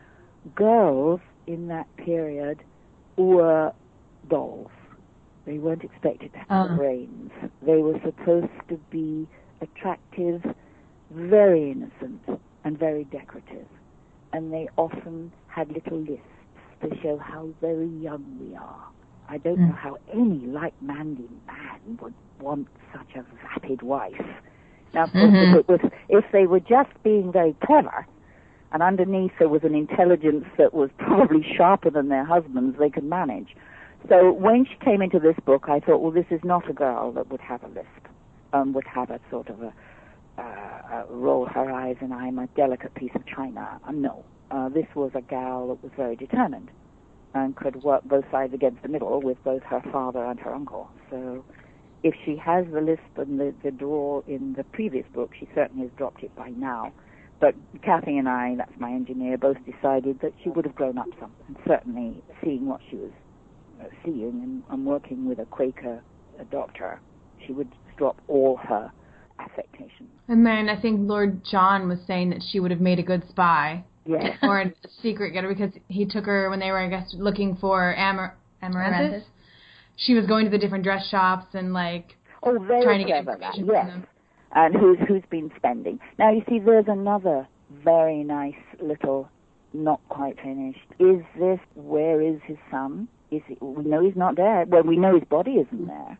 Speaker 5: girls in that period were dolls. They weren't expected to have
Speaker 4: Uh.
Speaker 5: brains. They were supposed to be attractive, very innocent, and very decorative. And they often had little lists to show how very young we are. I don't
Speaker 4: Mm.
Speaker 5: know how any like-minded man would want such a vapid wife. Now, of course,
Speaker 4: Mhm.
Speaker 5: if, it was, if they were just being very clever, and underneath there was an intelligence that was probably sharper than their husbands, they could manage. So when she came into this book, I thought, well, this is not a girl that would have a lisp, um, would have a sort of a, uh, uh, roll her eyes and I'm a delicate piece of china. Uh, no, uh, this was a gal that was very determined and could work both sides against the middle with both her father and her uncle. So if she has the lisp and the, the draw in the previous book, she certainly has dropped it by now. But Kathy and I, that's my engineer, both decided that she would have grown up some. And certainly seeing what she was uh, seeing and, and working with a Quaker a doctor, she would drop all her affectation.
Speaker 2: And then I think Lord John was saying that she would have made a good spy.
Speaker 5: Yes.
Speaker 2: Or a secret getter, because he took her when they were, I guess, looking for Amar- Amaranthus.
Speaker 4: Amaranthus.
Speaker 2: She was going to the different dress shops and, like,
Speaker 5: Oh, very
Speaker 2: trying to get
Speaker 5: clever, that,
Speaker 2: information from
Speaker 5: yes.
Speaker 2: them.
Speaker 5: And who's who's been spending. Now, you see, there's another very nice little, not quite finished. Is this, where is his son? Is he, we know he's not there. Well, we know his body isn't there.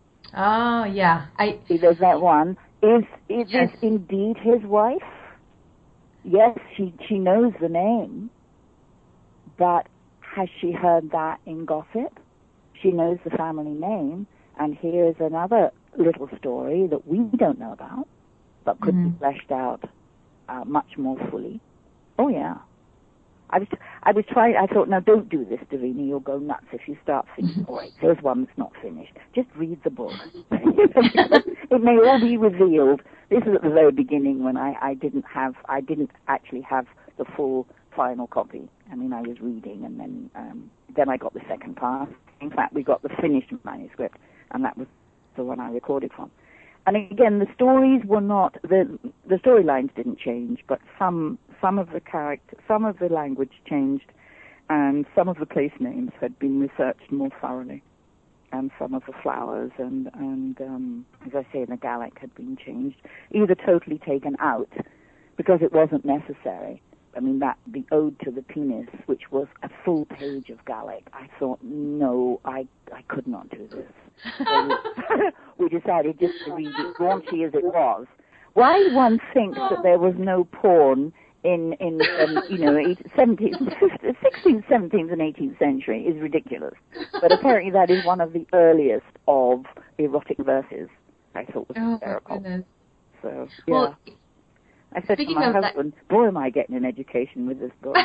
Speaker 4: Oh, yeah. I
Speaker 5: See, there's that one. Is, is
Speaker 4: Yes.
Speaker 5: this indeed his wife? Yes, she, she knows the name, but has she heard that in gossip? She knows the family name, and here's another little story that we don't know about, but could
Speaker 4: Mhm.
Speaker 5: be fleshed out uh, much more fully. Oh, yeah. I was, I was trying, I thought, no, don't do this, Davina, you'll go nuts if you start thinking, all right, there's one that's not finished. Just read the book. It may all be revealed. This is at the very beginning when I, I didn't have, I didn't actually have the full final copy. I mean, I was reading, and then, um, then I got the second part. In fact, we got the finished manuscript, and that was the one I recorded from. And again, the stories were not, the the storylines didn't change, but some some of the character, some of the language changed, and some of the place names had been researched more thoroughly, and some of the flowers and and um, as I say, the Gaelic had been changed, either totally taken out because it wasn't necessary. I mean, that the Ode to the Penis, which was a full page of Gaelic, I thought, no, I I could not do this. So we, we decided just to read it, raunchy as it was. Why one thinks that there was no porn in, in um, you know, seventeenth, sixteenth, seventeenth, and eighteenth century is ridiculous. But apparently that is one of the earliest of erotic verses. I thought was
Speaker 2: Oh, my
Speaker 5: hysterical.
Speaker 2: goodness.
Speaker 5: So, yeah.
Speaker 4: well,
Speaker 5: I said to
Speaker 4: speaking
Speaker 5: my
Speaker 4: of that-
Speaker 5: husband, boy, am I getting an education with this book.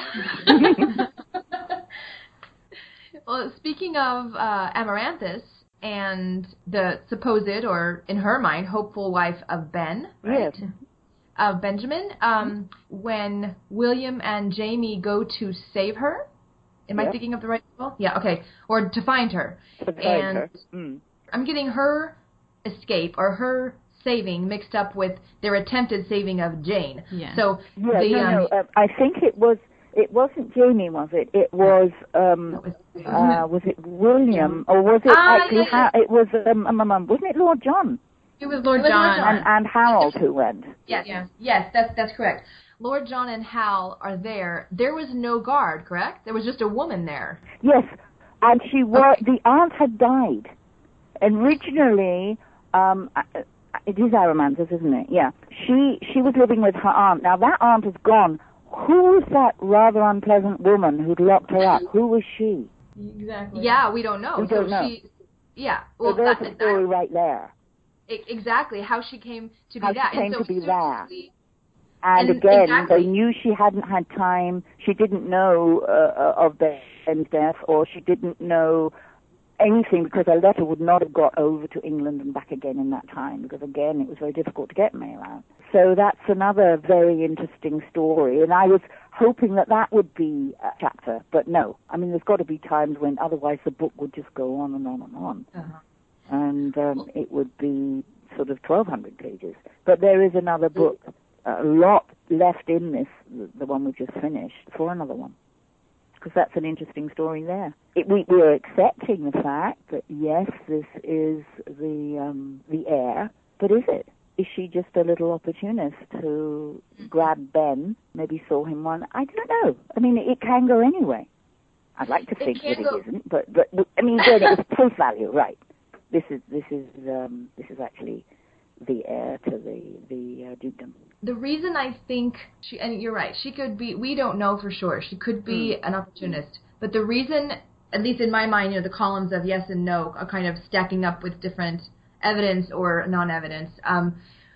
Speaker 4: well, speaking of uh, Amaranthus and the supposed, or in her mind, hopeful wife of Ben, right?
Speaker 5: Yes.
Speaker 4: of Benjamin, um, when William and Jamie go to save her. Am
Speaker 5: yeah.
Speaker 4: I thinking of the right people? Yeah, okay. Or to find her.
Speaker 5: To find
Speaker 4: and
Speaker 5: her. Mm.
Speaker 4: I'm getting her escape or her saving mixed up with their attempted saving of Jane.
Speaker 2: Yeah.
Speaker 4: So
Speaker 5: yeah,
Speaker 4: the,
Speaker 5: no,
Speaker 4: um,
Speaker 5: no. Uh, I think it was. It wasn't Jamie, was it? It was. Um,
Speaker 4: was,
Speaker 5: uh, was it William, or was it
Speaker 4: ah,
Speaker 5: actually?
Speaker 4: Yeah, yeah.
Speaker 5: Ha- it was. Um, um, um, um, wasn't it Lord John?
Speaker 2: It was Lord
Speaker 4: It was
Speaker 2: John.
Speaker 4: Lord John.
Speaker 5: And, and Harold who went.
Speaker 4: Yes,
Speaker 2: Yeah.
Speaker 4: yes, that's that's correct. Lord John and Hal are there. There was no guard, correct? There was just a woman there.
Speaker 5: Yes, and she was. Okay. The aunt had died. Originally, um, it is Aramanthus, isn't it? Yeah. She she was living with her aunt. Now that aunt is gone. Who was that rather unpleasant woman who'd locked her up? Who was she?
Speaker 2: Exactly.
Speaker 4: Yeah, we don't know.
Speaker 5: We
Speaker 4: so
Speaker 5: don't know.
Speaker 4: She, yeah.
Speaker 5: Well,
Speaker 4: Well,
Speaker 5: there's
Speaker 4: that,
Speaker 5: a story
Speaker 4: that,
Speaker 5: right there.
Speaker 4: Exactly how she came to be
Speaker 5: how
Speaker 4: that.
Speaker 5: She came
Speaker 4: and so
Speaker 5: to be
Speaker 4: soon
Speaker 5: there.
Speaker 4: we,
Speaker 5: And,
Speaker 4: and
Speaker 5: again,
Speaker 4: exactly.
Speaker 5: they knew she hadn't had time. She didn't know uh, of Ben's death, or she didn't know anything because a letter would not have got over to England and back again in that time, because again, it was very difficult to get mail out. So that's another very interesting story, and I was hoping that that would be a chapter, but no. I mean, there's got to be times when otherwise the book would just go on and on and on,
Speaker 4: uh-huh.
Speaker 5: and um, it would be sort of twelve hundred pages. But there is another book, a lot left in this, the one we've just finished, for another one, because that's an interesting story there. It, we, we're accepting the fact that, yes, this is the um, the heir, but is it? Is she just a little opportunist who grabbed Ben, maybe saw him one? I don't know. I mean, it can go anyway. I'd like to think that
Speaker 4: go.
Speaker 5: it isn't, but, but I mean, again, it was post value, right? This is this is um, this is actually the heir to the the uh, dukedom.
Speaker 4: The reason I think she, and you're right, she could be, we don't know for sure, she could be mm. an opportunist, but the reason, at least in my mind, you know, the columns of yes and no are kind of stacking up with different evidence or non-evidence. Um,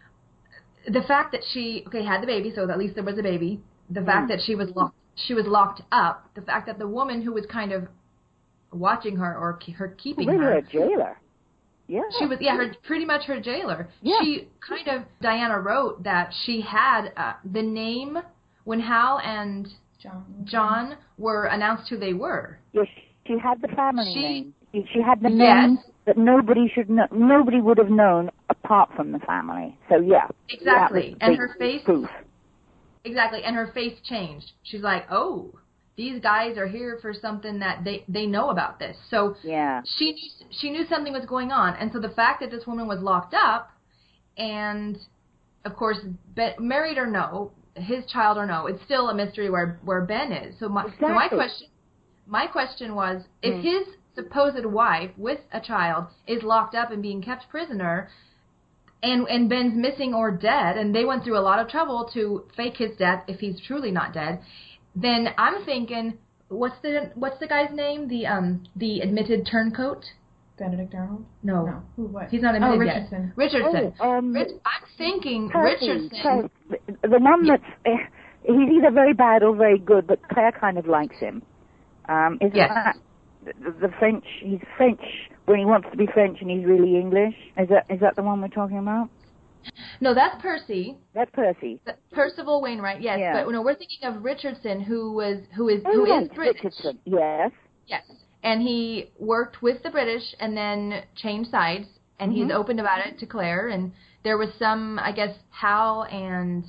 Speaker 4: the fact that she, okay, had the baby, so at least there was a baby, the mm. fact that she was locked, she was locked up, the fact that the woman who was kind of watching her or her keeping
Speaker 5: well,
Speaker 4: her.
Speaker 5: a jailer. Yeah.
Speaker 4: She was, yeah, her pretty much her jailer.
Speaker 5: Yeah.
Speaker 4: She kind of, Diana wrote that she had uh, the name when Hal and
Speaker 2: John.
Speaker 4: John were announced who they were.
Speaker 5: Yes, she had the family
Speaker 4: she,
Speaker 5: name. She had the
Speaker 4: yes.
Speaker 5: name that nobody should know, nobody would have known apart from the family. So yeah.
Speaker 4: Exactly. And her face.
Speaker 5: Proof.
Speaker 4: Exactly. And her face changed. She's like, oh, these guys are here for something that they, they know about this. So
Speaker 5: yeah.
Speaker 4: she knew, she knew something was going on. And so the fact that this woman was locked up and, of course, be, married or no, his child or no, it's still a mystery where, where Ben is. So my,
Speaker 5: exactly.
Speaker 4: so my question my question was, if mm. his supposed wife with a child is locked up and being kept prisoner and, and Ben's missing or dead, and they went through a lot of trouble to fake his death if he's truly not dead, then I'm thinking, what's the what's the guy's name? The um the admitted turncoat?
Speaker 2: Benedict Arnold?
Speaker 4: No.
Speaker 2: No. Who? What?
Speaker 4: He's not admitted
Speaker 2: oh, Richardson.
Speaker 4: yet. Richardson.
Speaker 5: Oh, um,
Speaker 4: Rich, I'm thinking
Speaker 5: Percy,
Speaker 4: Richardson.
Speaker 5: Percy, the one that's uh, he's either very bad or very good, but Claire kind of likes him. Um, is
Speaker 4: yes.
Speaker 5: that the, the French? He's French when he wants to be French, and he's really English. Is that is that the one we're talking about?
Speaker 4: No, that's Percy.
Speaker 5: That's Percy.
Speaker 4: That's Percival Wainwright, yes.
Speaker 5: Yeah.
Speaker 4: But no, we're thinking of Richardson, who was who is
Speaker 5: oh,
Speaker 4: who
Speaker 5: yes,
Speaker 4: is British.
Speaker 5: Richardson. Yes.
Speaker 4: Yes. And he worked with the British and then changed sides, and
Speaker 5: mm-hmm.
Speaker 4: he's open about it to Claire. And there was some, I guess, Hal and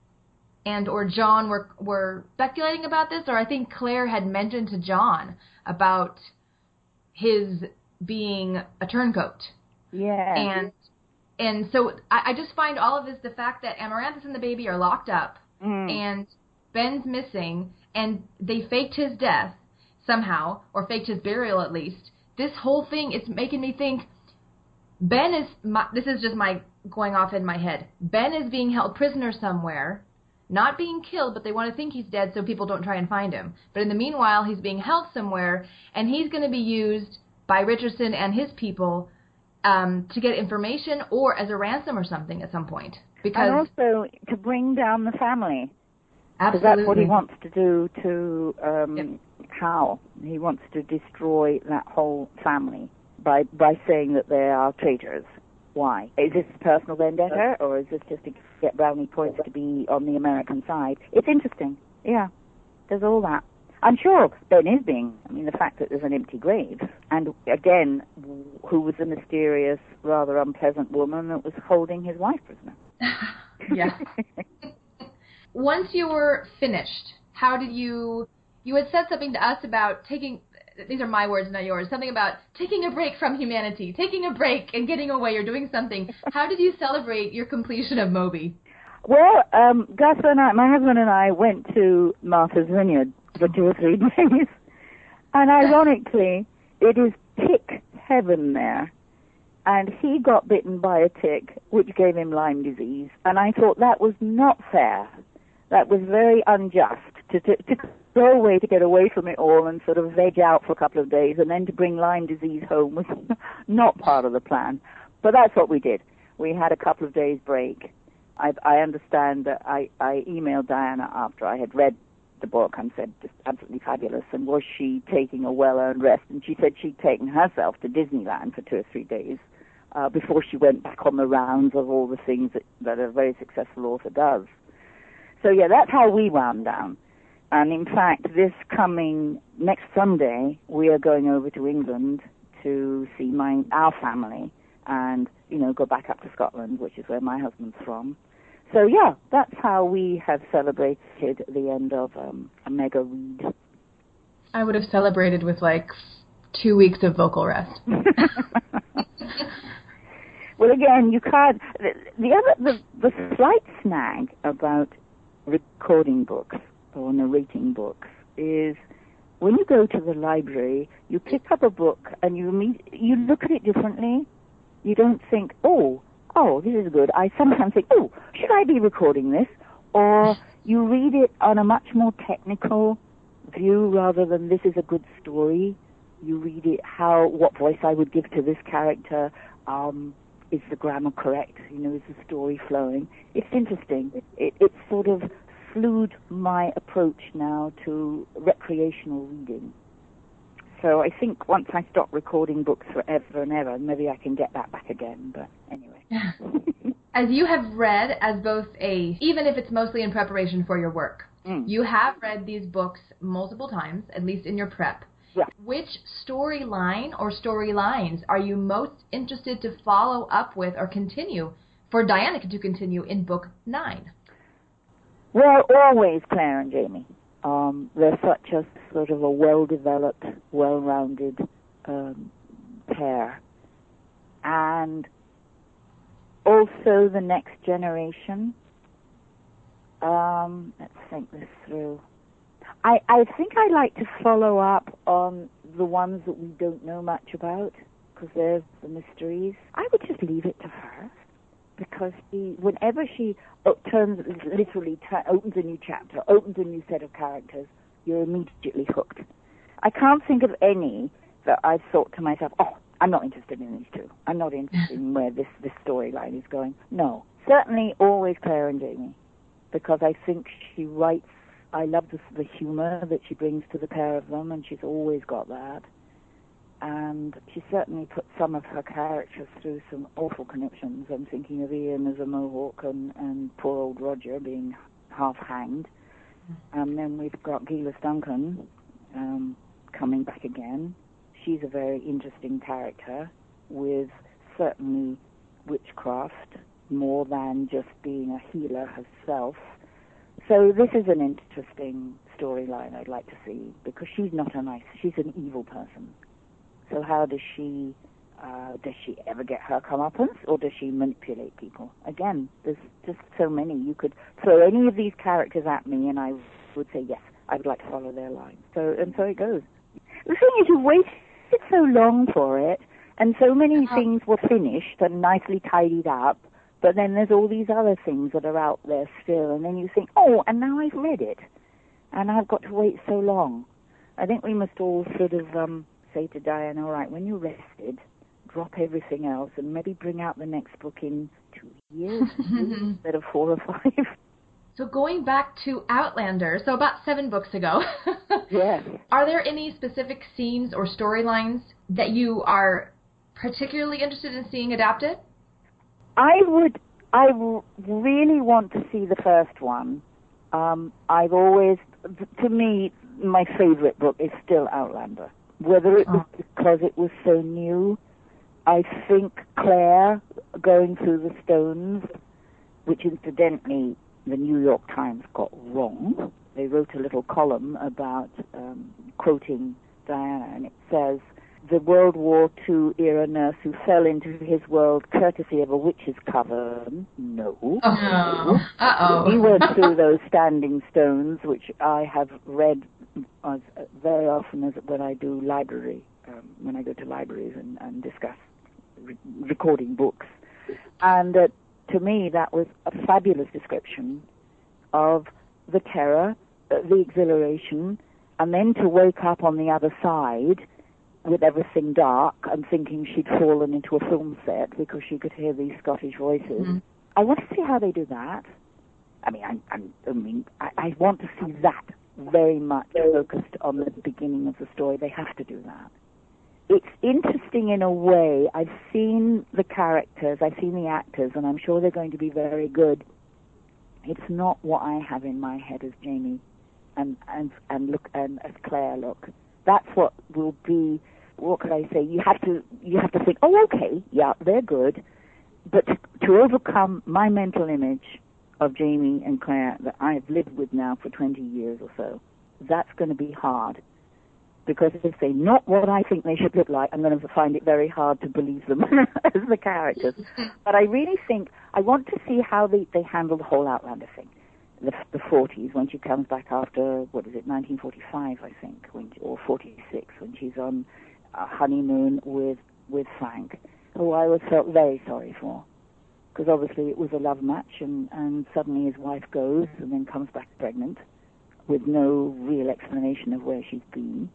Speaker 4: and or John were were speculating about this, or I think Claire had mentioned to John about his being a turncoat.
Speaker 5: Yeah.
Speaker 4: And and so I, I just find all of this, the fact that Amaranthus and the baby are locked up,
Speaker 5: mm.
Speaker 4: and Ben's missing, and they faked his death somehow, or faked his burial at least. This whole thing, it's making me think Ben is, my, this is just my going off in my head, Ben is being held prisoner somewhere, not being killed, but they want to think he's dead so people don't try and find him. But in the meanwhile, he's being held somewhere, and he's going to be used by Richardson and his people um, to get information or as a ransom or something at some point. Because
Speaker 5: and also to bring down the family.
Speaker 4: Absolutely.
Speaker 5: Because that's what he wants to do to um,
Speaker 4: yep.
Speaker 5: Hal. He wants to destroy that whole family by by saying that they are traitors. Why? Is this a personal vendetta, or is this just a get brownie points to be on the American side. It's interesting. Yeah, there's all that. I'm sure Ben is being, I mean, the fact that there's an empty grave. And again, who was the mysterious, rather unpleasant woman that was holding his wife prisoner?
Speaker 4: Yeah. Once you were finished, how did you, you had said something to us about taking, these are my words, not yours, something about taking a break from humanity, taking a break and getting away or doing something. How did you celebrate your completion of Moby?
Speaker 5: Well, um, Gus and I, my husband and I went to Martha's Vineyard for two or three days. And ironically, it is tick heaven there. And he got bitten by a tick, which gave him Lyme disease. And I thought that was not fair. That was very unjust to, to, to go away, to get away from it all and sort of veg out for a couple of days and then to bring Lyme disease home was not part of the plan. But that's what we did. We had a couple of days break. I, I understand that I, I emailed Diana after I had read the book and said, just absolutely fabulous, and was she taking a well-earned rest? And she said she'd taken herself to Disneyland for two or three days uh, before she went back on the rounds of all the things that, that a very successful author does. So, yeah, that's how we wound down. And, in fact, this coming next Sunday, we are going over to England to see my our family and, you know, go back up to Scotland, which is where my husband's from. So, yeah, that's how we have celebrated the end of um, a mega read.
Speaker 2: I would have celebrated with, like, two weeks of vocal rest.
Speaker 5: Well, again, you can't... The, the other, the, the slight snag about recording books or narrating books is when you go to the library, you pick up a book and you meet, you look at it differently. You don't think, oh, oh, this is good. I sometimes think, oh, should I be recording this? Or you read it on a much more technical view rather than this is a good story. You read it how, what voice I would give to this character. Um, is the grammar correct? You know, is the story flowing? It's interesting. It, it, it's sort of fluid my approach now to recreational reading. So I think once I stop recording books forever and ever, maybe I can get that back again. But anyway.
Speaker 4: As you have read as both a, even if it's mostly in preparation for your work, mm. you have read these books multiple times, at least in your prep.
Speaker 5: Yeah.
Speaker 4: Which storyline or storylines are you most interested to follow up with or continue, for Diana to continue in book nine?
Speaker 5: Well, always Claire and Jamie. Um, they're such a sort of a well-developed, well-rounded um, pair. And also the next generation. Um, let's think this through. I, I think I like to follow up on the ones that we don't know much about, because they're the mysteries. I would just leave it to her, because she, whenever she oh, turns, literally t- opens a new chapter, opens a new set of characters, you're immediately hooked. I can't think of any that I've thought to myself, oh, I'm not interested in these two. I'm not interested in where this, this storyline is going. No, certainly always Claire and Jamie, because I think she writes, I love the, the humor that she brings to the pair of them, and she's always got that. And she certainly put some of her characters through some awful conniptions. I'm thinking of Ian as a Mohawk and, and poor old Roger being half hanged. And then we've got Gillis Duncan um, coming back again. She's a very interesting character with certainly witchcraft more than just being a healer herself. So this is an interesting storyline I'd like to see, because she's not a nice, she's an evil person. So how does she, uh, does she ever get her comeuppance, or does she manipulate people? Again, there's just so many. You could throw any of these characters at me and I would say, yes, I would like to follow their line. So, and so it goes. The thing is, you waited so long for it, and so many uh-huh. things were finished and nicely tidied up, but then there's all these other things that are out there still, and then you think, oh, and now I've read it, and I've got to wait so long. I think we must all sort of um, say to Diane, all right, when you're rested, drop everything else, and maybe bring out the next book in two years instead of four or five.
Speaker 4: So going back to Outlander, so about seven books ago,
Speaker 5: yes.
Speaker 4: Are there any specific scenes or storylines that you are particularly interested in seeing adapted?
Speaker 5: I would I r- really want to see the first one. Um, I've always, to me, my favorite book is still Outlander. Whether it was because it was so new, I think Claire going through the stones, which incidentally the New York Times got wrong. They wrote a little column about um, quoting Diana, and it says, the World War Two era nurse who fell into his world courtesy of a witch's coven. No.
Speaker 4: Oh. Uh-oh.
Speaker 5: He went through those standing stones, which I have read as, uh, very often as when I do library, um, when I go to libraries and, and discuss re- recording books. And uh, to me, that was a fabulous description of the terror, uh, the exhilaration, and then to wake up on the other side with everything dark and thinking she'd fallen into a film set because she could hear these Scottish voices. Mm-hmm. I want to see how they do that. I mean, I, I, I mean, I, I want to see that very much focused on the beginning of the story. They have to do that. It's interesting in a way. I've seen the characters, I've seen the actors, and I'm sure they're going to be very good. It's not what I have in my head as Jamie and and and look and as Claire look. That's what will be. What could I say? You have to you have to think. Oh, okay, yeah, they're good, but to, to overcome my mental image of Jamie and Claire that I've lived with now for twenty years or so, that's going to be hard. Because if they're not what I think they should look like, I'm going to find it very hard to believe them as the characters. But I really think I want to see how they, they handle the whole Outlander thing. The, the forties, when she comes back after, what is it, nineteen forty-five, I think, when, or forty-six, when she's on a honeymoon with, with Frank, who I always felt very sorry for. Because obviously it was a love match, and, and suddenly his wife goes and then comes back pregnant with no real explanation of where she's been.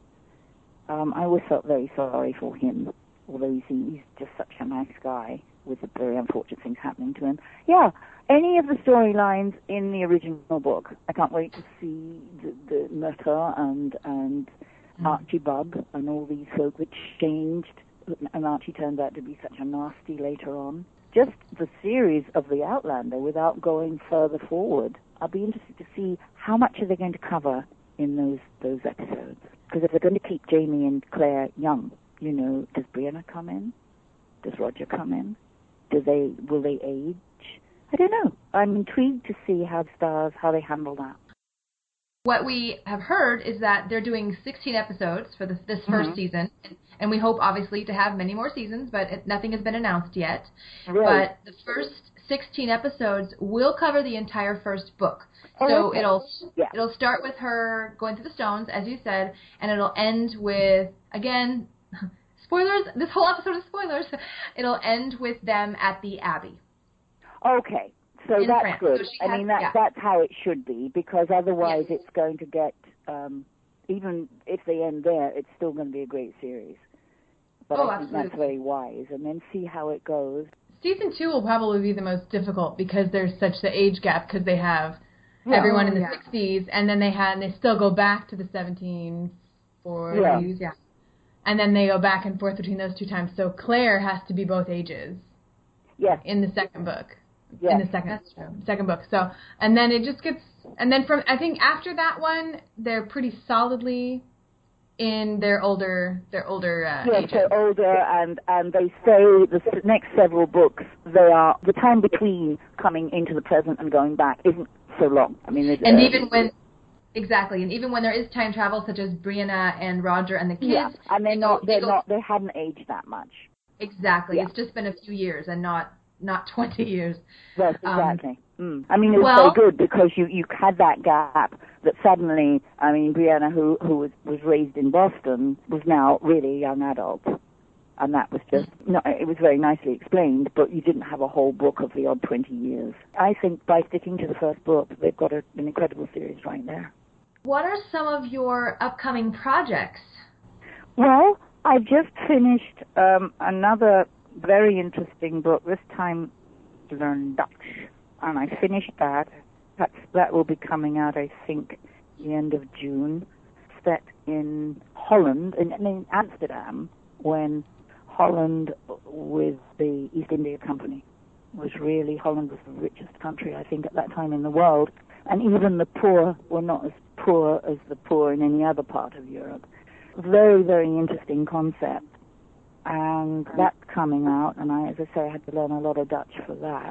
Speaker 5: Um, I always felt very sorry for him, although he's, he's just such a nice guy with the very unfortunate things happening to him. Yeah, any of the storylines in the original book. I can't wait to see the, the Murtaugh and, and mm. Archie Bug and all these folk that changed, and Archie turned out to be such a nasty later on. Just the series of The Outlander without going further forward. I'll be interested to see how much are they going to cover in those those episodes. Because if they're going to keep Jamie and Claire young, you know, does Brianna come in? Does Roger come in? Do they, will they age? I don't know. I'm intrigued to see how the stars, how they handle that.
Speaker 4: What we have heard is that they're doing sixteen episodes for this, this first mm-hmm. season, and we hope, obviously, to have many more seasons, but it, nothing has been announced yet. Really? But the first sixteen episodes will cover the entire first book. So okay. it'll yeah. it'll start with her going through the stones, as you said, and it'll end with, again, spoilers, this whole episode is spoilers, it'll end with them at the Abbey.
Speaker 5: Okay, so that's
Speaker 4: France.
Speaker 5: good.
Speaker 4: So
Speaker 5: I
Speaker 4: has,
Speaker 5: mean, that,
Speaker 4: yeah.
Speaker 5: that's how it should be, because otherwise
Speaker 4: yes.
Speaker 5: it's going to get, um, even if they end there, it's still going to be a great series. But
Speaker 4: oh,
Speaker 5: I think
Speaker 4: absolutely.
Speaker 5: that's very wise, and then see how it goes.
Speaker 2: Season two will probably be the most difficult because there's such the age gap, because they have yeah. everyone in the yeah. sixties, and then they had and they still go back to the seventeen forties, yeah. yeah, and then they go back and forth between those two times. So Claire has to be both ages.
Speaker 5: Yes.
Speaker 2: In the second book.
Speaker 5: Yes.
Speaker 2: In the second second book. So and then it just gets and then from I think after that one they're pretty solidly in their older, their older uh,
Speaker 5: yes,
Speaker 2: ages.
Speaker 5: they're older, and, and they say the next several books, they are the time between coming into the present and going back isn't so long. I mean,
Speaker 4: and
Speaker 5: uh,
Speaker 4: even when exactly, and even when there is time travel, such as Brianna and Roger and the kids,
Speaker 5: yeah, and they're
Speaker 4: they
Speaker 5: not,
Speaker 4: go,
Speaker 5: they're
Speaker 4: they go,
Speaker 5: not, they haven't aged that much.
Speaker 4: Exactly,
Speaker 5: yeah.
Speaker 4: It's just been a few years and not not twenty years.
Speaker 5: Yes, exactly. Um, mm. I mean, it was
Speaker 4: well,
Speaker 5: so good because you, you had that gap that suddenly, I mean, Brianna, who who was, was raised in Boston, was now really a young adult. And that was just, no, it was very nicely explained, but you didn't have a whole book of the odd twenty years. I think by sticking to the first book, they've got a, an incredible series right there.
Speaker 4: What are some of your upcoming projects?
Speaker 5: Well, I've just finished um, another very interesting book, this time Learn Dutch, and I finished that. That's, that will be coming out, I think, the end of June. Set in Holland, in, in Amsterdam, when Holland with the East India Company was really, Holland was the richest country, I think, at that time in the world. And even the poor were not as poor as the poor in any other part of Europe. Very, very interesting concept. And that's coming out, and I, as I say, I had to learn a lot of Dutch for that.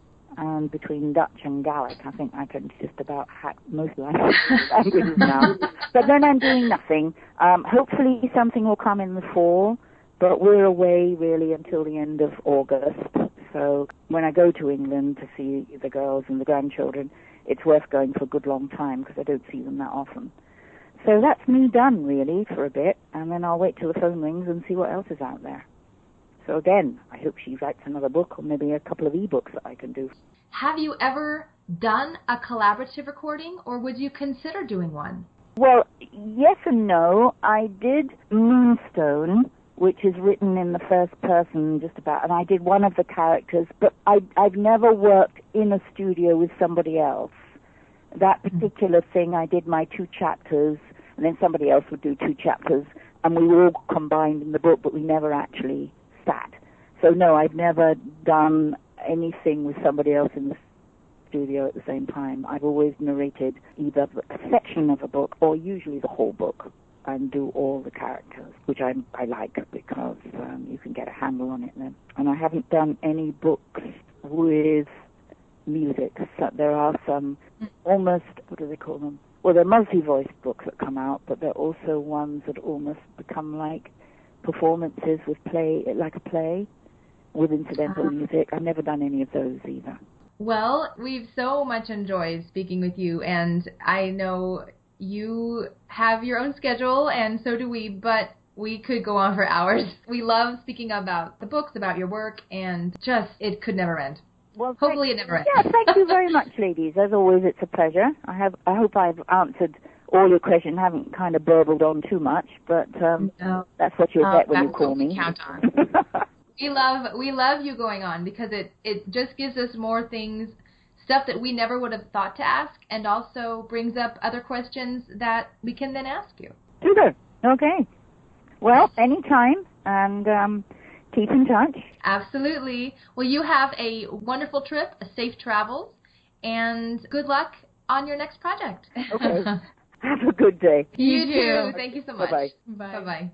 Speaker 5: And between Dutch and Gaelic, I think I can just about hack most languages now. But then I'm doing nothing. Um, hopefully something will come in the fall, but we're away really until the end of August. So when I go to England to see the girls and the grandchildren, it's worth going for a good long time because I don't see them that often. So that's me done, really, for a bit, and then I'll wait till the phone rings and see what else is out there. So again, I hope she writes another book or maybe a couple of e-books that I can do.
Speaker 4: Have you ever done a collaborative recording, or would you consider doing one?
Speaker 5: Well, yes and no. I did Moonstone, which is written in the first person just about, and I did one of the characters, but I, I've never worked in a studio with somebody else. That particular thing, I did my two chapters, and then somebody else would do two chapters, and we were all combined in the book, but we never actually sat. So no, I've never done anything with somebody else in the studio at the same time. I've always narrated either a section of a book or usually the whole book and do all the characters, which I, I like because um, you can get a handle on it then. And I haven't done any books with music. So there are some almost, what do they call them? Well, they're multi-voice books that come out, but they're also ones that almost become like performances with play, like a play with incidental uh-huh. music. I've never done any of those either.
Speaker 4: Well, we've so much enjoyed speaking with you, and I know you have your own schedule, and so do we, but we could go on for hours. We love speaking about the books, about your work, and just, it could never end.
Speaker 5: Well,
Speaker 4: hopefully it never ends.
Speaker 5: Yeah, thank you very much, ladies. As always, it's a pleasure. I have. I hope I've answered all your questions. Haven't kind of burbled on too much, but um, no. that's what you'll
Speaker 2: oh,
Speaker 5: get when you call me.
Speaker 2: Count on.
Speaker 4: we love we love you going on because it it just gives us more things, stuff that we never would have thought to ask, and also brings up other questions that we can then ask you.
Speaker 5: Super. Okay. Well, anytime, and um, keep in touch.
Speaker 4: Absolutely. Well, you have a wonderful trip, a safe travels, and good luck on your next project.
Speaker 5: Okay. Have a good day.
Speaker 4: You, you too. Thank you so much.
Speaker 5: Bye-bye.
Speaker 4: Bye. Bye-bye.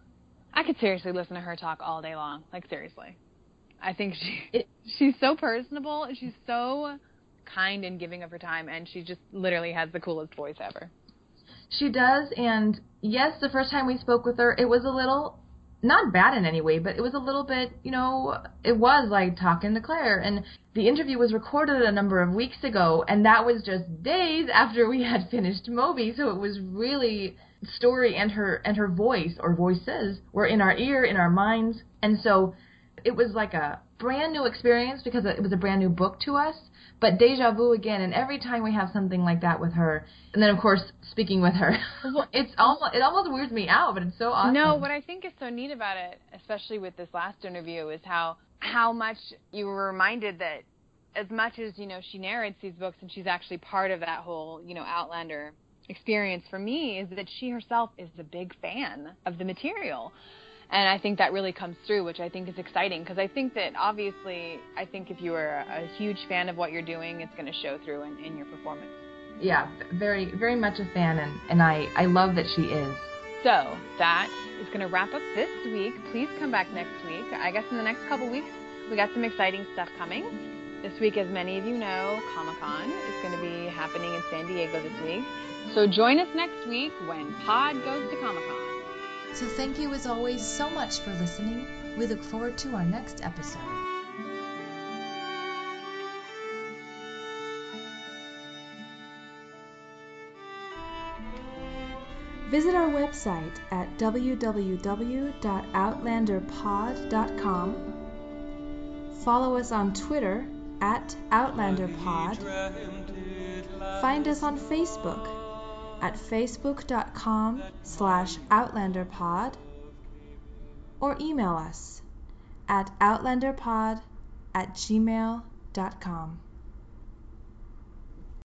Speaker 3: I could seriously listen to her talk all day long. Like, seriously. I think she
Speaker 4: it,
Speaker 3: she's so personable, and she's so kind and giving of her time, and she just literally has the coolest voice ever.
Speaker 4: She does, and yes, the first time we spoke with her, it was a little... not bad in any way, but it was a little bit, you know, it was like talking to Claire. And the interview was recorded a number of weeks ago, and that was just days after we had finished Moby. So it was really story and her and her voice or voices were in our ear, in our minds. And so it was like a brand new experience because it was a brand new book to us, but deja vu again. And every time we have something like that with her, and then of course speaking with her, it's almost it almost weirds me out, but it's so awesome.
Speaker 3: No, what I think is so neat about it, especially with this last interview, is how how much you were reminded that as much as, you know, she narrates these books and she's actually part of that whole, you know, Outlander experience for me, is that she herself is a big fan of the material. And I think that really comes through, which I think is exciting, because I think that obviously, I think if you are a huge fan of what you're doing, it's going to show through in, in your performance.
Speaker 4: Yeah, very, very much a fan, and, and I, I love that she is.
Speaker 3: So that is going to wrap up this week. Please come back next week. I guess in the next couple weeks, we got some exciting stuff coming. This week, as many of you know, Comic-Con is going to be happening in San Diego this week. So join us next week when Pod goes to Comic-Con.
Speaker 1: So thank you as always so much for listening. We look forward to our next episode. Visit our website at w w w dot outlander pod dot com. Follow us on Twitter at OutlanderPod. Find us on Facebook at facebook.com slash outlanderpod, or email us at outlanderpod at gmail dot com.